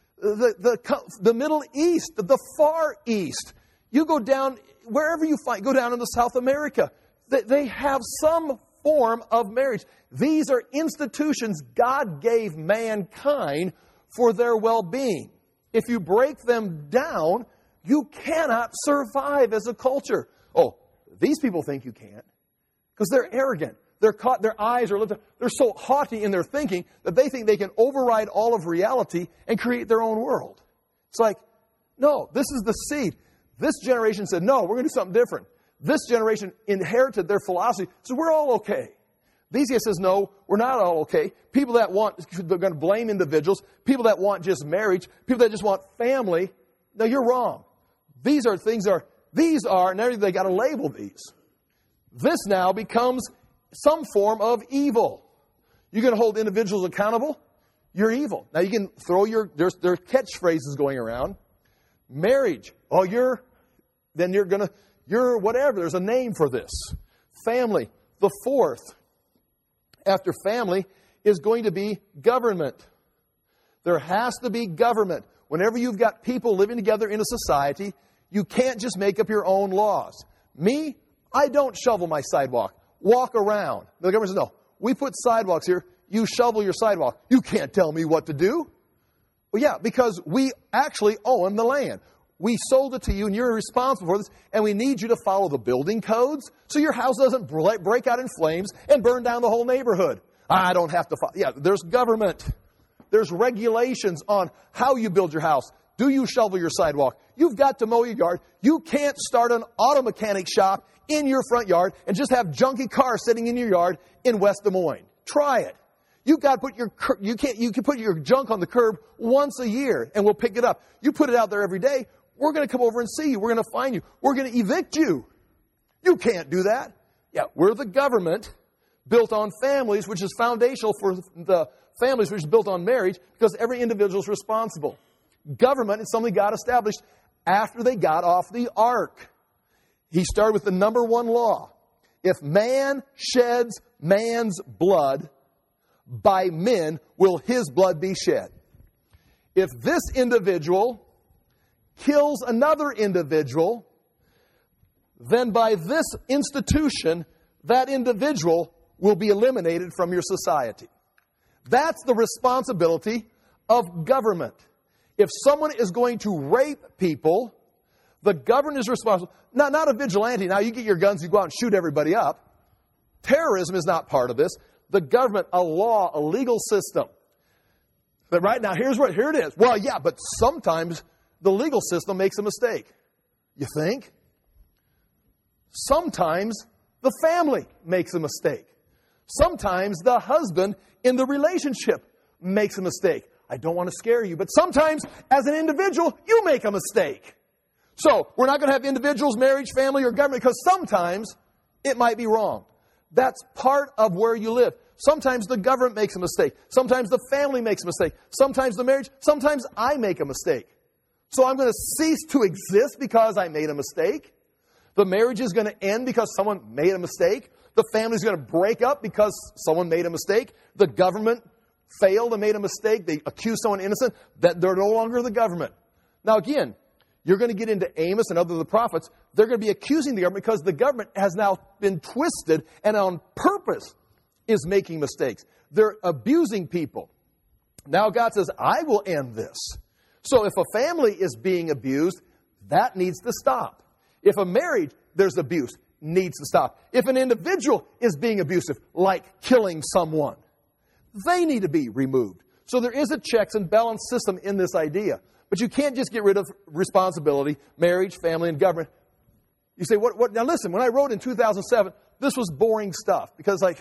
The Middle East, the Far East. You go down, wherever you find, go down into South America. They have some form of marriage. These are institutions God gave mankind for their well-being. If you break them down, you cannot survive as a culture. Oh, these people think you can't because they're arrogant. They're caught, their eyes are lifted. They're so haughty in their thinking that they think they can override all of reality and create their own world. It's like, no, this is the seed. This generation said, no, we're going to do something different. This generation inherited their philosophy, so we're all okay. These guys says, no, we're not all okay. People that they're going to blame individuals. People that want just marriage. People that just want family. No, you're wrong. These are, now they got to label these. This now becomes some form of evil. You're going to hold individuals accountable? You're evil. Now you can throw there are catchphrases going around. Marriage. Oh, you're whatever. There's a name for this. Family. The fourth, after family, is going to be government. There has to be government. Whenever you've got people living together in a society, you can't just make up your own laws. Me, I don't shovel my sidewalk. Walk around. The government says, no, we put sidewalks here. You shovel your sidewalk. You can't tell me what to do. Well, yeah, because we actually own the land. We sold it to you, and you're responsible for this, and we need you to follow the building codes so your house doesn't break out in flames and burn down the whole neighborhood. I don't have to follow. Yeah, there's government. There's regulations on how you build your house. Do you shovel your sidewalk? You've got to mow your yard. You can't start an auto mechanic shop in your front yard and just have junky cars sitting in your yard in West Des Moines. Try it. You've got to put you can put your junk on the curb once a year and we'll pick it up. You put it out there every day, we're going to come over and see you. We're going to find you. We're going to evict you. You can't do that. Yeah, we're the government built on families, which is foundational for the families, which is built on marriage, because every individual is responsible. Government is something God established after they got off the ark. He started with the number one law. If man sheds man's blood, by men will his blood be shed. If this individual kills another individual, then by this institution, that individual will be eliminated from your society. That's the responsibility of government. If someone is going to rape people, the government is responsible. Not a vigilante. Now, you get your guns, you go out and shoot everybody up. Terrorism is not part of this. The government, a law, a legal system. But right now, here it is. Well, yeah, but sometimes the legal system makes a mistake. You think? Sometimes the family makes a mistake. Sometimes the husband in the relationship makes a mistake. I don't want to scare you, but sometimes as an individual, you make a mistake. So we're not going to have individuals, marriage, family, or government, because sometimes it might be wrong. That's part of where you live. Sometimes the government makes a mistake. Sometimes the family makes a mistake. Sometimes the marriage. Sometimes I make a mistake. So I'm going to cease to exist because I made a mistake. The marriage is going to end because someone made a mistake. The family is going to break up because someone made a mistake. The government failed and made a mistake. They accuse someone innocent. That they're no longer the government. Now again, you're going to get into Amos and other of the prophets. They're going to be accusing the government because the government has now been twisted and on purpose is making mistakes. They're abusing people. Now God says, I will end this. So if a family is being abused, that needs to stop. If a marriage, there's abuse, needs to stop. If an individual is being abusive, like killing someone, they need to be removed. So there is a checks and balance system in this idea. But you can't just get rid of responsibility, marriage, family, and government. You say, what? Now listen, when I wrote in 2007, this was boring stuff. Because I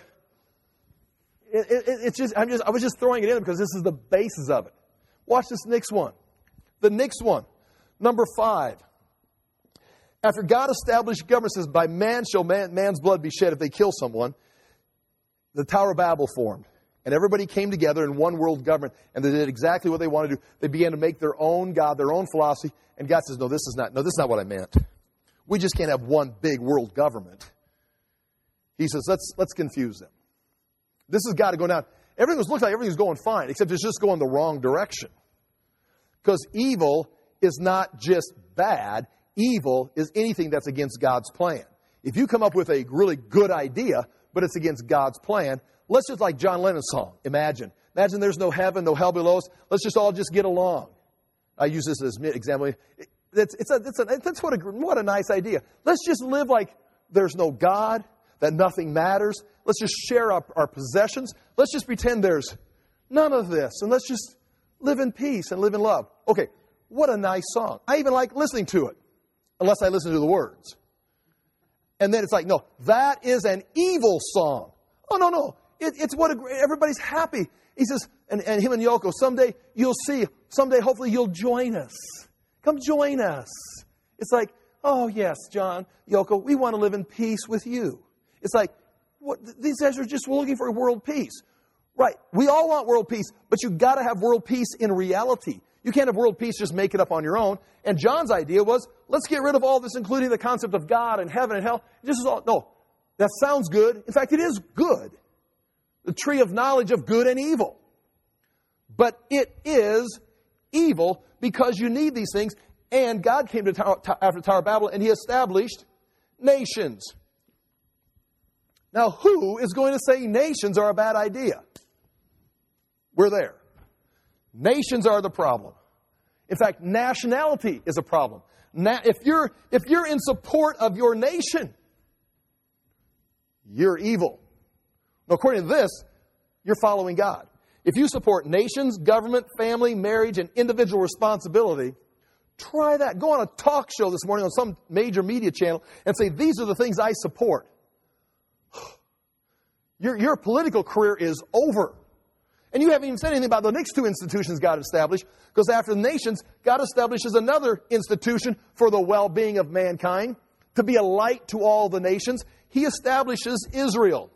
was just throwing it in because this is the basis of it. Watch this next one. The next one, number 5. After God established government, says, by man shall man's blood be shed if they kill someone, the Tower of Babel formed. And everybody came together in one world government, and they did exactly what they wanted to do. They began to make their own God, their own philosophy. And God says, no, this is not what I meant. We just can't have one big world government. He says, let's confuse them. This has got to go down. Looks like everything's going fine, except it's just going the wrong direction. Because evil is not just bad. Evil is anything that's against God's plan. If you come up with a really good idea, but it's against God's plan, let's just like John Lennon's song, Imagine. Imagine there's no heaven, no hell below us. Let's just all just get along. I use this as an example. What a nice idea. Let's just live like there's no God, that nothing matters. Let's just share our possessions. Let's just pretend there's none of this. And let's just live in peace and live in love. Okay, what a nice song. I even like listening to it, unless I listen to the words. And then it's like, no, that is an evil song. Oh, no. It's everybody's happy. He says, and him and Yoko, someday you'll see, someday hopefully you'll join us. Come join us. It's like, oh yes, John, Yoko, we want to live in peace with you. It's like, these guys are just looking for world peace. Right, we all want world peace, but you've got to have world peace in reality. You can't have world peace, just make it up on your own. And John's idea was, let's get rid of all this, including the concept of God and heaven and hell. No, that sounds good. In fact, it is good. The tree of knowledge of good and evil. But it is evil because you need these things. And God came after Tower of Babel and He established nations. Now, who is going to say nations are a bad idea? We're there. Nations are the problem. In fact, nationality is a problem. If you're in support of your nation, you're evil. Now, according to this, you're following God. If you support nations, government, family, marriage, and individual responsibility, try that. Go on a talk show this morning on some major media channel and say, these are the things I support. Your political career is over. And you haven't even said anything about the next two institutions God established, because after the nations, God establishes another institution for the well-being of mankind, to be a light to all the nations. He establishes Israel.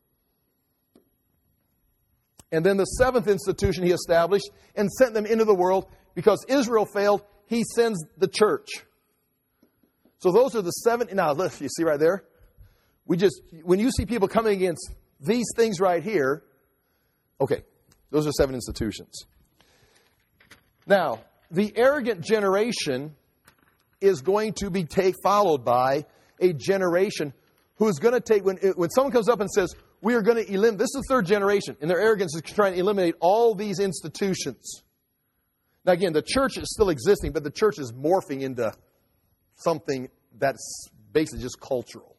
And then the seventh institution he established and sent them into the world. Because Israel failed, he sends the church. So those are the seven. Now, look, you see right there? When you see people coming against these things right here, okay, those are seven institutions. Now, the arrogant generation is going to be followed by a generation who is going to take, when someone comes up and says, we are going to eliminate, this is the third generation, and their arrogance is trying to eliminate all these institutions. Now again, the church is still existing, but the church is morphing into something that's basically just cultural.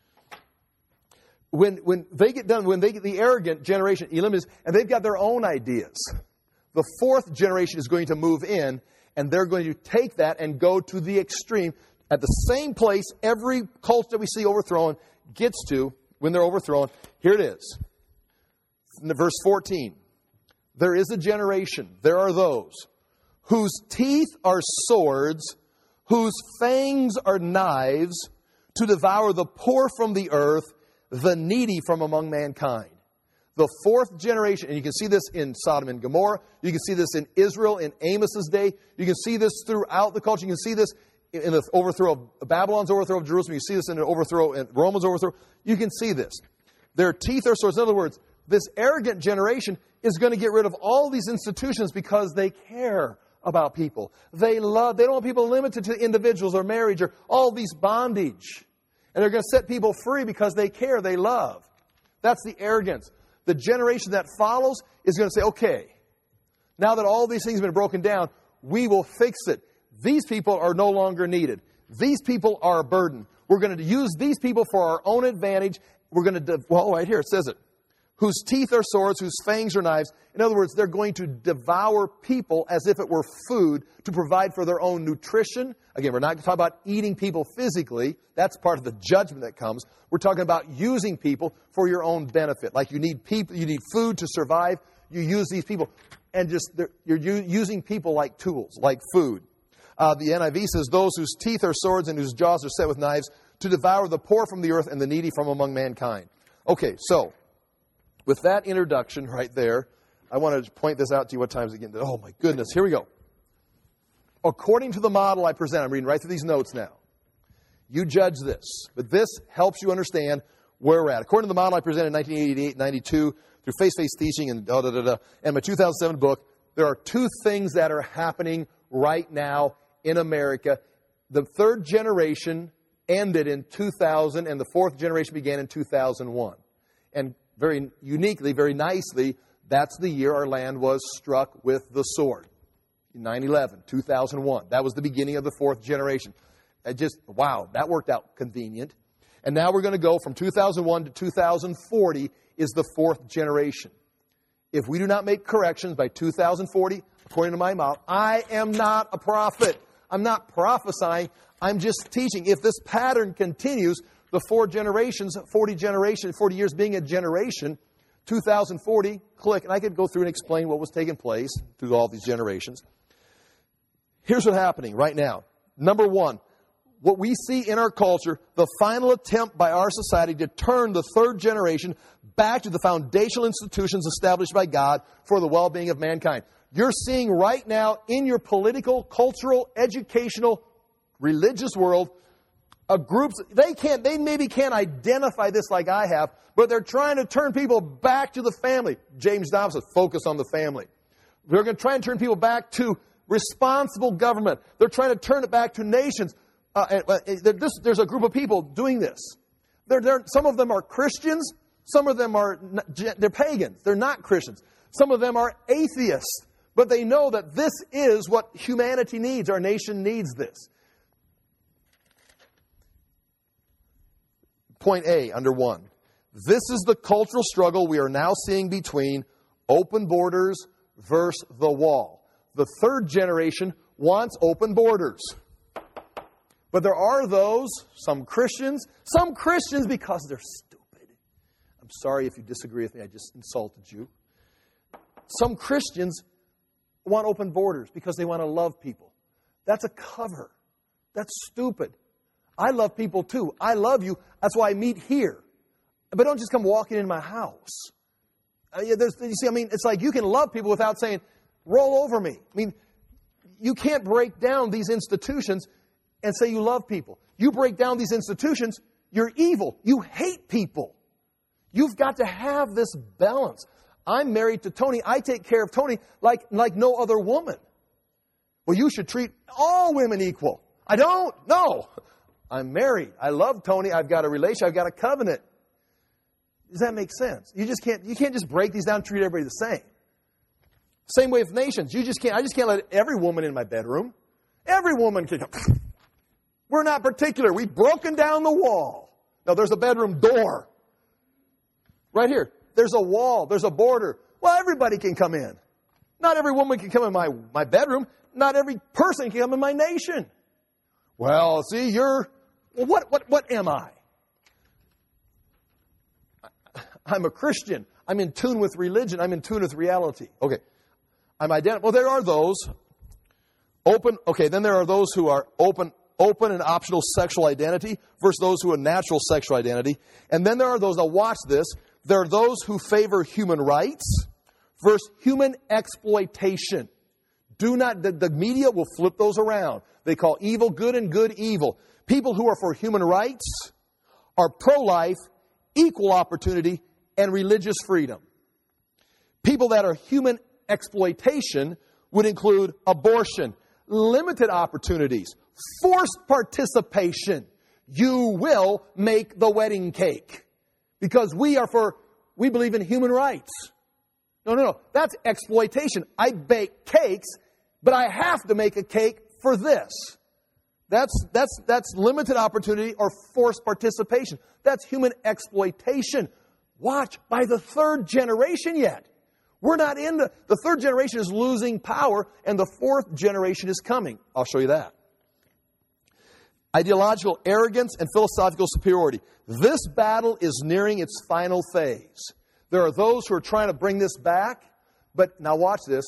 When they get done, the arrogant generation eliminates, and they've got their own ideas. The fourth generation is going to move in, and they're going to take that and go to the extreme. At the same place every cult that we see overthrown gets to when they're overthrown. Here it is. Verse 14. There is a generation, there are those, whose teeth are swords, whose fangs are knives, to devour the poor from the earth, the needy from among mankind. The fourth generation, and you can see this in Sodom and Gomorrah, you can see this in Israel in Amos's day, you can see this throughout the culture, you can see this in the overthrow of Babylon's overthrow of Jerusalem, you see this in the overthrow, in Rome's overthrow, you can see this. Their teeth are swords. In other words, this arrogant generation is going to get rid of all these institutions because they care about people. They don't want people limited to individuals or marriage or all these bondage. And they're going to set people free because they care, they love. That's the arrogance. The generation that follows is going to say, okay, now that all these things have been broken down, we will fix it. These people are no longer needed. These people are a burden. We're going to use these people for our own advantage. We're going to, right here it says it. Whose teeth are swords, whose fangs are knives. In other words, they're going to devour people as if it were food to provide for their own nutrition. Again, we're not talking about eating people physically. That's part of the judgment that comes. We're talking about using people for your own benefit. Like you need people, you need food to survive. You use these people. And you're using people like tools, like food. The NIV says, those whose teeth are swords and whose jaws are set with knives, to devour the poor from the earth and the needy from among mankind. Okay, so with that introduction right there, I want to point this out to you what times again. Oh my goodness, here we go. According to the model I present, I'm reading right through these notes now. You judge this, but this helps you understand where we're at. According to the model I presented in 1988, 92, through face-to-face teaching and and my 2007 book, there are two things that are happening right now in America. The third generation ended in 2000, and the fourth generation began in 2001. And very uniquely, very nicely, that's the year our land was struck with the sword. 9/11, 2001. That was the beginning of the fourth generation. Wow, that worked out convenient. And now we're going to go from 2001 to 2040 is the fourth generation. If we do not make corrections by 2040, according to my model, I am not a prophet. I'm not prophesying. I'm just teaching. If this pattern continues, the 4 generations, 40 years being a generation, 2040, click. And I could go through and explain what was taking place through all these generations. Here's what's happening right now. Number one, what we see in our culture, the final attempt by our society to turn the third generation back to the foundational institutions established by God for the well-being of mankind. You're seeing right now in your political, cultural, educational, religious world, groups, they maybe can't identify this like I have, but they're trying to turn people back to the family. James Dobson says, focus on the family. They're going to try and turn people back to responsible government. They're trying to turn it back to nations. There's a group of people doing this. Some of them are Christians. Some of them they're pagans. They're not Christians. Some of them are atheists. But they know that this is what humanity needs. Our nation needs this. Point A, under 1. This is the cultural struggle we are now seeing between open borders versus the wall. The third generation wants open borders. But there are some Christians because they're stupid. I'm sorry if you disagree with me, I just insulted you. Some Christians want open borders because they want to love people. That's a cover. That's stupid. I love people too. I love you. That's why I meet here. But don't just come walking in my house. It's like you can love people without saying, roll over me. You can't break down these institutions and say you love people. You break down these institutions, you're evil. You hate people. You've got to have this balance. I'm married to Tony. I take care of Tony like no other woman. Well, you should treat all women equal. I don't. No. I'm married. I love Tony. I've got a relationship. I've got a covenant. Does that make sense? You can't just break these down and treat everybody the same. Same way with nations. I just can't let every woman in my bedroom. Every woman can come. We're not particular. We've broken down the wall. Now, there's a bedroom door. Right here. There's a wall. There's a border. Well, everybody can come in. Not every woman can come in my bedroom. Not every person can come in my nation. Well, see, what am I? I'm a Christian. I'm in tune with religion. I'm in tune with reality. Okay. Well, there are those open. Okay, then there are those who are open and optional sexual identity versus those who are natural sexual identity. And then there are those, now watch this, there are those who favor human rights versus human exploitation. The media will flip those around. They call evil good and good evil. People who are for human rights are pro-life, equal opportunity, and religious freedom. People that are human exploitation would include abortion, limited opportunities, forced participation. You will make the wedding cake because we believe in human rights. No. That's exploitation. I bake cakes, but I have to make a cake for this. That's limited opportunity or forced participation. That's human exploitation. Watch, by the third generation yet. We're not in the third generation is losing power and the fourth generation is coming. I'll show you that. Ideological arrogance and philosophical superiority. This battle is nearing its final phase. There are those who are trying to bring this back, but now watch this.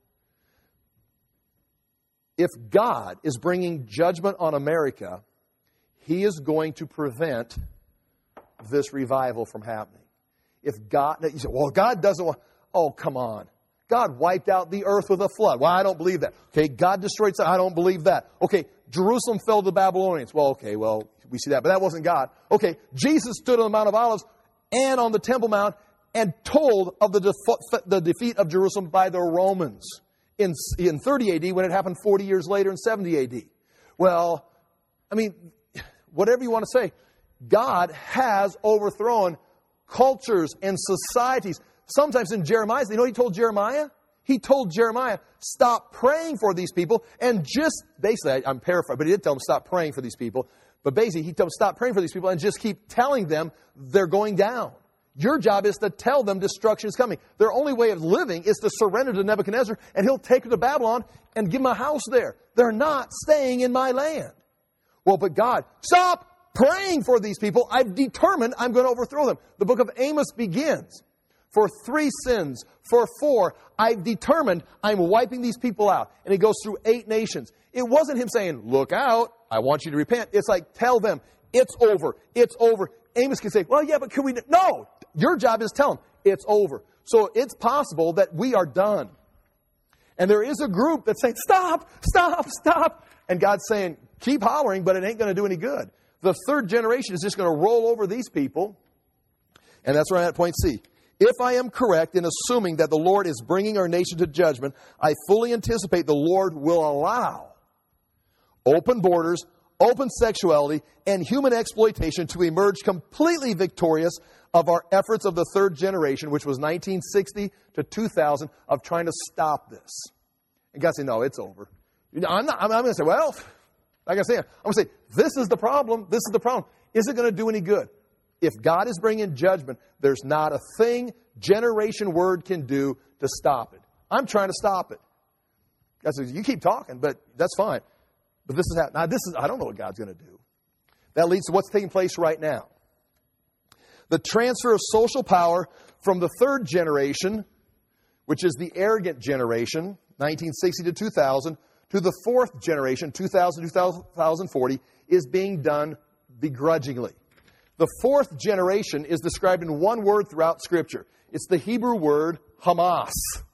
If God is bringing judgment on America, He is going to prevent this revival from happening. If God, you say, well, God doesn't want, oh, come on. God wiped out the earth with a flood. Well, I don't believe that. Okay, God destroyed, I don't believe that. Okay, Jerusalem fell to the Babylonians. Well, we see that, but that wasn't God. Okay, Jesus stood on the Mount of Olives and on the Temple Mount and told of the defeat of Jerusalem by the Romans in 30 AD when it happened 40 years later in 70 AD. Well, whatever you want to say, God has overthrown cultures and societies. Sometimes in Jeremiah, you know what He told Jeremiah? He told Jeremiah, stop praying for these people and just, basically, I'm paraphrasing, but He did tell him stop praying for these people. But basically, He told him stop praying for these people and just keep telling them they're going down. Your job is to tell them destruction is coming. Their only way of living is to surrender to Nebuchadnezzar and he'll take them to Babylon and give them a house there. They're not staying in my land. Well, but God, stop praying for these people. I've determined I'm going to overthrow them. The book of Amos begins. For 3 sins, for 4, I've determined I'm wiping these people out. And He goes through 8 nations. It wasn't Him saying, look out, I want you to repent. It's like, tell them, it's over, it's over. Amos can say, well, yeah, but can we? No, your job is tell them, it's over. So it's possible that we are done. And there is a group that's saying, stop, stop, stop. And God's saying, keep hollering, but it ain't going to do any good. The third generation is just going to roll over these people. And that's where I'm at point C. If I am correct in assuming that the Lord is bringing our nation to judgment, I fully anticipate the Lord will allow open borders, open sexuality, and human exploitation to emerge completely victorious of our efforts of the third generation, which was 1960 to 2000, of trying to stop this. And God said, no, it's over. I'm going to say, well, like I said, I'm going to say, this is the problem. This is the problem. Is it going to do any good? If God is bringing judgment, there's not a thing Generation Word can do to stop it. I'm trying to stop it. God says, you keep talking, but that's fine. But this is happening. Now, I don't know what God's going to do. That leads to what's taking place right now. The transfer of social power from the third generation, which is the arrogant generation, 1960 to 2000, to the fourth generation, 2000 to 2040, is being done begrudgingly. The fourth generation is described in one word throughout Scripture. It's the Hebrew word Hamas.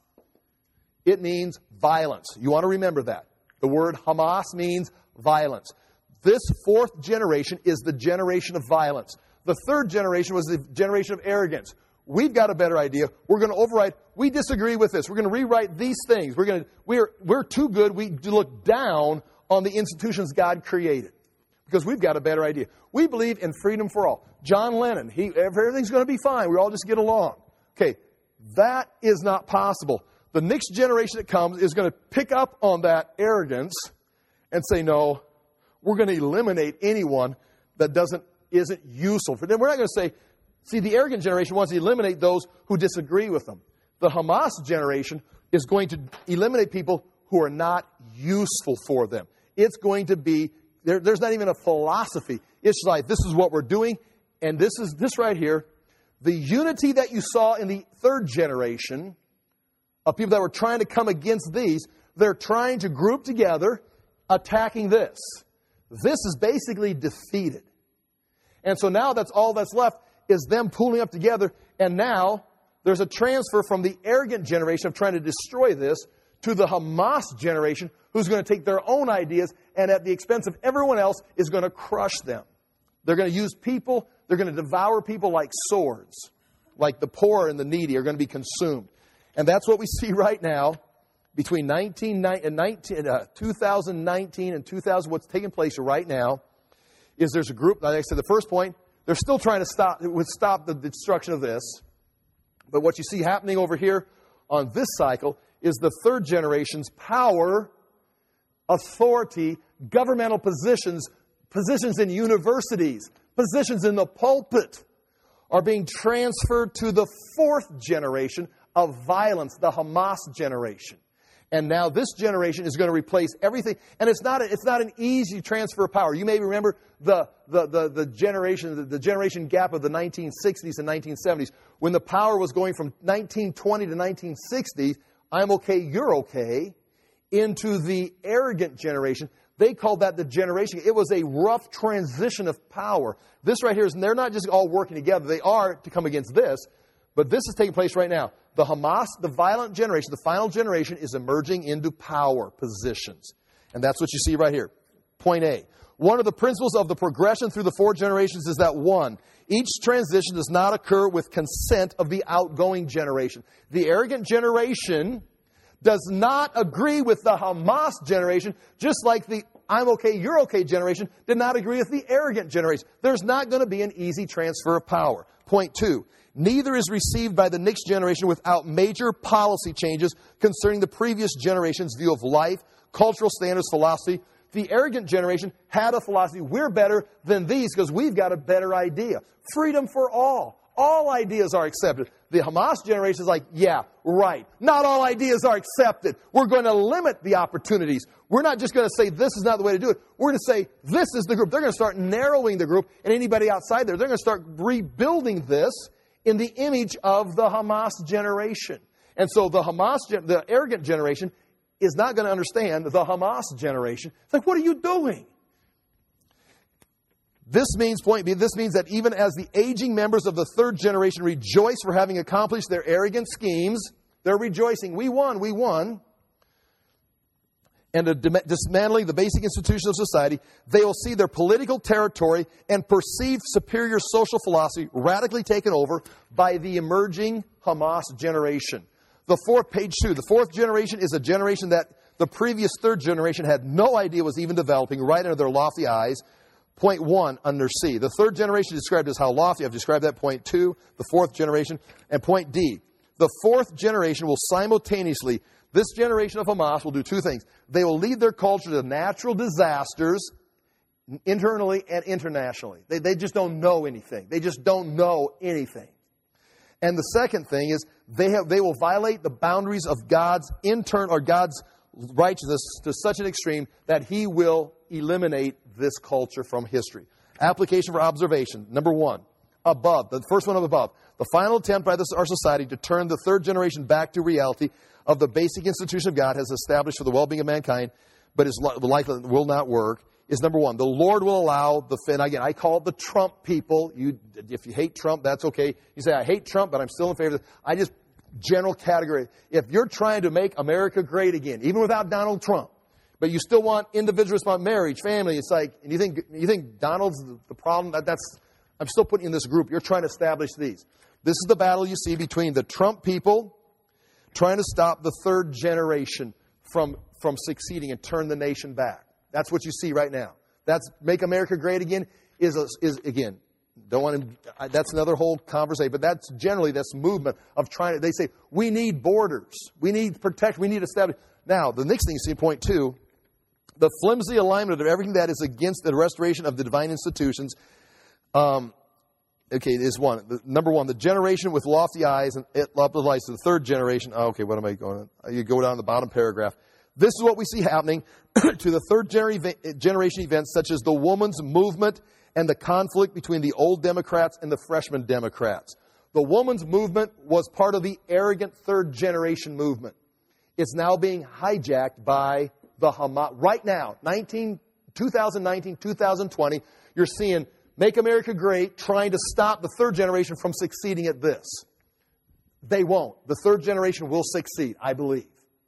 It means violence. You want to remember that. The word Hamas means violence. This fourth generation is the generation of violence. The third generation was the generation of arrogance. We've got a better idea. We're going to override. We disagree with this. We're going to rewrite these things. We're too good. We look down on the institutions God created because we've got a better idea. We believe in freedom for all. John Lennon, everything's going to be fine. We all just get along. Okay, that is not possible. The next generation that comes is going to pick up on that arrogance and say, no, we're going to eliminate anyone that isn't useful. For them, we're not going to say, see, the arrogant generation wants to eliminate those who disagree with them. The Hamas generation is going to eliminate people who are not useful for them. It's going to be, there's not even a philosophy. It's like, this is what we're doing, and this right here. The unity that you saw in the third generation of people that were trying to come against these, they're trying to group together, attacking this. This is basically defeated. And so now that's all that's left is them pulling up together. And now there's a transfer from the arrogant generation of trying to destroy this to the Hamas generation who's going to take their own ideas and at the expense of everyone else is going to crush them. They're going to use people. They're going to devour people like swords. Like the poor and the needy are going to be consumed. And that's what we see right now between 2019 and 2000. What's taking place right now is there's a group, like I said, the first point, they're still trying to stop the destruction of this. But what you see happening over here on this cycle is the third generation's power, authority, governmental positions in universities, positions in the pulpit are being transferred to the fourth generation of violence, the Hamas generation. And now this generation is going to replace everything. And it's not an easy transfer of power. You may remember the generation gap of the 1960s and 1970s when the power was going from 1920 to 1960, I'm okay, you're okay, into the arrogant generation. They called that the generation. It was a rough transition of power. This right here is, they're not just all working together. They are to come against this. But this is taking place right now. The Hamas, the violent generation, the final generation is emerging into power positions. And that's what you see right here. Point A. One of the principles of the progression through the four generations is that, one, each transition does not occur with consent of the outgoing generation. The arrogant generation does not agree with the Hamas generation, just like the I'm okay, you're okay generation did not agree with the arrogant generation. There's not going to be an easy transfer of power. Point two. Neither is received by the next generation without major policy changes concerning the previous generation's view of life, cultural standards, philosophy. The arrogant generation had a philosophy. We're better than these because we've got a better idea. Freedom for all. All ideas are accepted. The Hamas generation is like, yeah, right. Not all ideas are accepted. We're going to limit the opportunities. We're not just going to say this is not the way to do it. We're going to say this is the group. They're going to start narrowing the group, and anybody outside there, they're going to start rebuilding this in the image of the Hamas generation. And so the arrogant generation is not going to understand the Hamas generation. It's like, what are you doing? This means that even as the aging members of the third generation rejoice for having accomplished their arrogant schemes, they're rejoicing. We won. And dismantling the basic institutions of society, they will see their political territory and perceived superior social philosophy radically taken over by the emerging Hamas generation. Page 2, the fourth generation is a generation that the previous third generation had no idea was even developing right under their lofty eyes. Point 1 under C. The third generation described as how lofty. I've described that. Point 2, the fourth generation. And point D, the fourth generation will simultaneously, this generation of Hamas will do two things. They will lead their culture to natural disasters internally and internationally. They just don't know anything. They just don't know anything. And the second thing is they will violate the boundaries of God's God's righteousness to such an extreme that He will eliminate this culture from history. Application for observation. Number 1, above, the first one up above. The final attempt by our society to turn the third generation back to reality of the basic institution of God has established for the well-being of mankind, but is likely will not work, is number 1. The Lord will allow and again, I call it the Trump people. If you hate Trump, that's okay. You say, I hate Trump, but I'm still in favor of this. General category. If you're trying to make America great again, even without Donald Trump, but you still want individuals about marriage, family, it's like, and you think Donald's the problem? I'm still putting in this group. You're trying to establish these. This is the battle you see between the Trump people trying to stop the third generation from succeeding and turn the nation back. That's what you see right now. That's Make America Great Again is again, don't want to, that's another whole conversation, but that's generally this movement of trying to, they say, we need borders, we need protection, we need to establish. Now, the next thing you see in point 2, the flimsy alignment of everything that is against the restoration of the divine institutions, is one. Number 1, the generation with lofty eyes and lofty lights. The third generation. Okay, what am I going on? You go down the bottom paragraph. This is what we see happening to the third generation events, such as the woman's movement and the conflict between the old Democrats and the freshman Democrats. The woman's movement was part of the arrogant third generation movement. It's now being hijacked by the Hamas. Right now, 2019, 2020, you're seeing Make America Great trying to stop the third generation from succeeding at this. They won't. The third generation will succeed, I believe.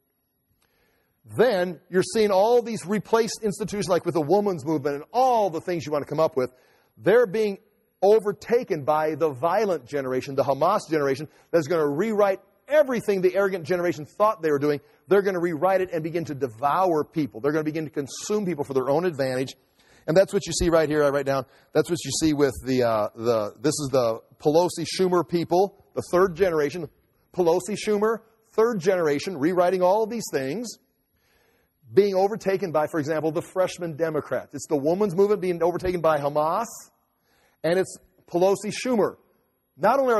Then you're seeing all these replaced institutions like with the woman's movement and all the things you want to come up with. They're being overtaken by the violent generation, the Hamas generation, that's going to rewrite everything the arrogant generation thought they were doing. They're going to rewrite it and begin to devour people. They're going to begin to consume people for their own advantage. And that's what you see right here. I write down. That's what you see with this is the Pelosi-Schumer people, the third generation. Pelosi-Schumer, third generation, rewriting all of these things, being overtaken by, for example, the freshman Democrats. It's the women's movement being overtaken by Hamas, and it's Pelosi-Schumer. Not only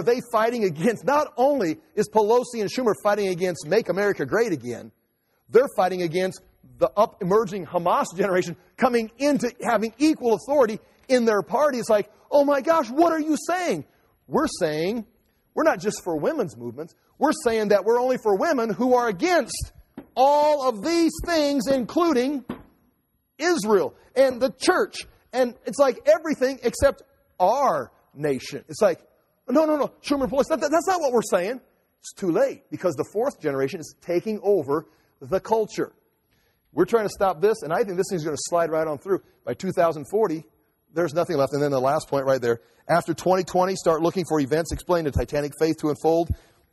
is Pelosi and Schumer fighting against Make America Great Again, they're fighting against the emerging Hamas generation coming into having equal authority in their party. It's like, oh my gosh, what are you saying? We're saying we're not just for women's movements. We're saying that we're only for women who are against all of these things, including Israel and the church. And it's like everything except our nation. It's like, no, Schumer, Pelosi, that's not what we're saying. It's too late because the fourth generation is taking over the culture. We're trying to stop this, and I think this thing's going to slide right on through. By 2040, there's nothing left. And then the last point right there. After 2020, start looking for events explaining the Titanic faith to unfold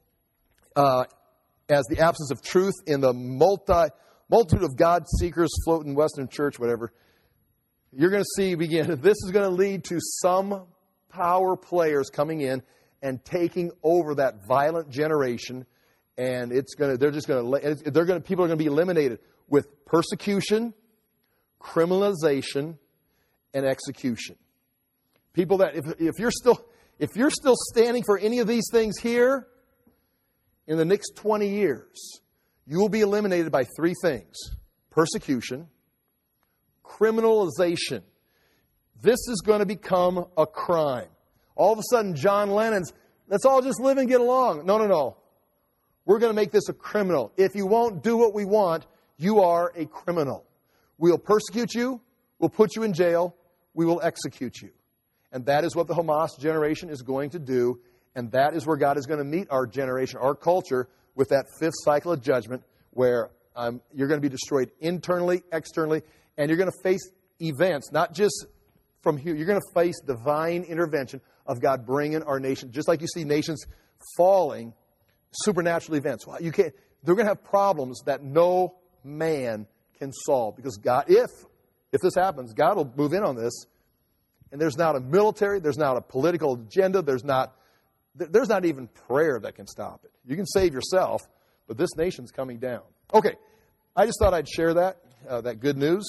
as the absence of truth in the multitude of God seekers floating in Western church, whatever. You're going to see this is going to lead to some power players coming in and taking over that violent generation, and people are going to be eliminated with persecution, criminalization, and execution. People that if you're still standing for any of these things here in the next 20 years, you will be eliminated by 3 things: persecution, criminalization. This is going to become a crime. All of a sudden, John Lennon's, let's all just live and get along. No. We're going to make this a criminal. If you won't do what we want, you are a criminal. We'll persecute you. We'll put you in jail. We will execute you. And that is what the Hamas generation is going to do. And that is where God is going to meet our generation, our culture, with that 5th cycle of judgment where you're going to be destroyed internally, externally, and you're going to face events, not just from here. You're going to face divine intervention of God bringing our nation, just like you see nations falling, supernatural events. Well, they're going to have problems that no man can solve. Because God, if this happens, God will move in on this. And there's not a military, there's not a political agenda, there's not even prayer that can stop it. You can save yourself, but this nation's coming down. Okay, I just thought I'd share that good news.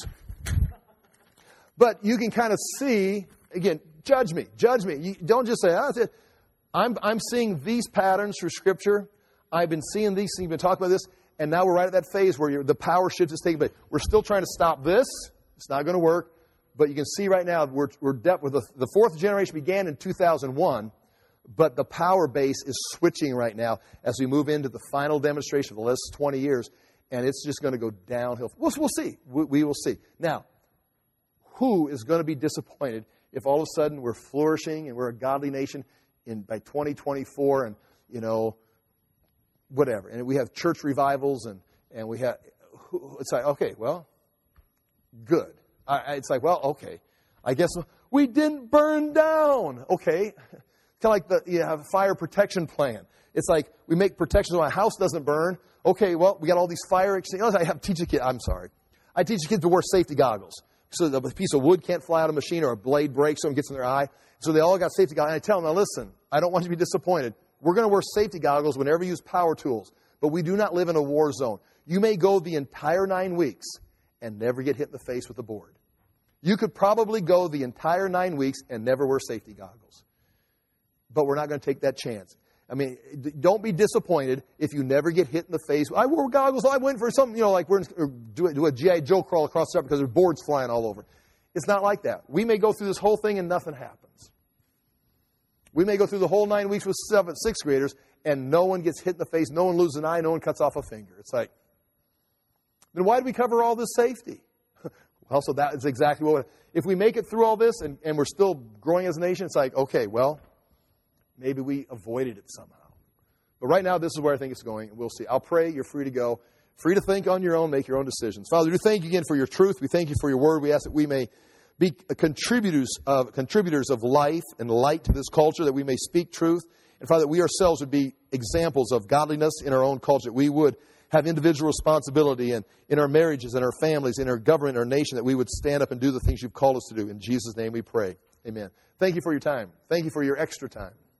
But you can kind of see, again, judge me. You don't just say, I'm seeing these patterns through Scripture. I've been seeing these things, you've been talking about this, and now we're right at that phase where the power shift is taking place. We're still trying to stop this. It's not going to work. But you can see right now we're dealt with the fourth generation began in 2001, but the power base is switching right now as we move into the final demonstration of the last 20 years, and it's just going to go downhill. We'll see. We will see. Now, who is going to be disappointed if all of a sudden we're flourishing and we're a godly nation by 2024 and, whatever. And we have church revivals and we have, it's like, okay, well, good. It's like, well, okay. I guess we didn't burn down. Okay. Kind of like you have a fire protection plan. It's like we make protections so my house doesn't burn. Okay, well, we got all these fire extinguishers. I teach the kids to wear safety goggles. So a piece of wood can't fly out of a machine or a blade breaks, someone gets in their eye. So they all got safety goggles. And I tell them, now listen, I don't want you to be disappointed. We're going to wear safety goggles whenever you use power tools. But we do not live in a war zone. You may go the entire 9 weeks and never get hit in the face with a board. You could probably go the entire 9 weeks and never wear safety goggles. But we're not going to take that chance. I mean, don't be disappointed if you never get hit in the face. I wore goggles. I went for something, like we're do a G.I. Joe crawl across the top because there's boards flying all over. It's not like that. We may go through this whole thing and nothing happens. We may go through the whole 9 weeks with 7th, 6th graders and no one gets hit in the face, no one loses an eye, no one cuts off a finger. It's like, then why do we cover all this safety? Well, so that is exactly what, if we make it through all this and we're still growing as a nation, it's like, okay, well, maybe we avoided it somehow. But right now, this is where I think it's going, and we'll see. I'll pray. You're free to go. Free to think on your own, make your own decisions. Father, we thank you again for your truth. We thank you for your word. We ask that we may be contributors of life and light to this culture, that we may speak truth. And Father, that we ourselves would be examples of godliness in our own culture, that we would have individual responsibility in our marriages, in our families, in our government, in our nation, that we would stand up and do the things you've called us to do. In Jesus' name we pray. Amen. Thank you for your time. Thank you for your extra time.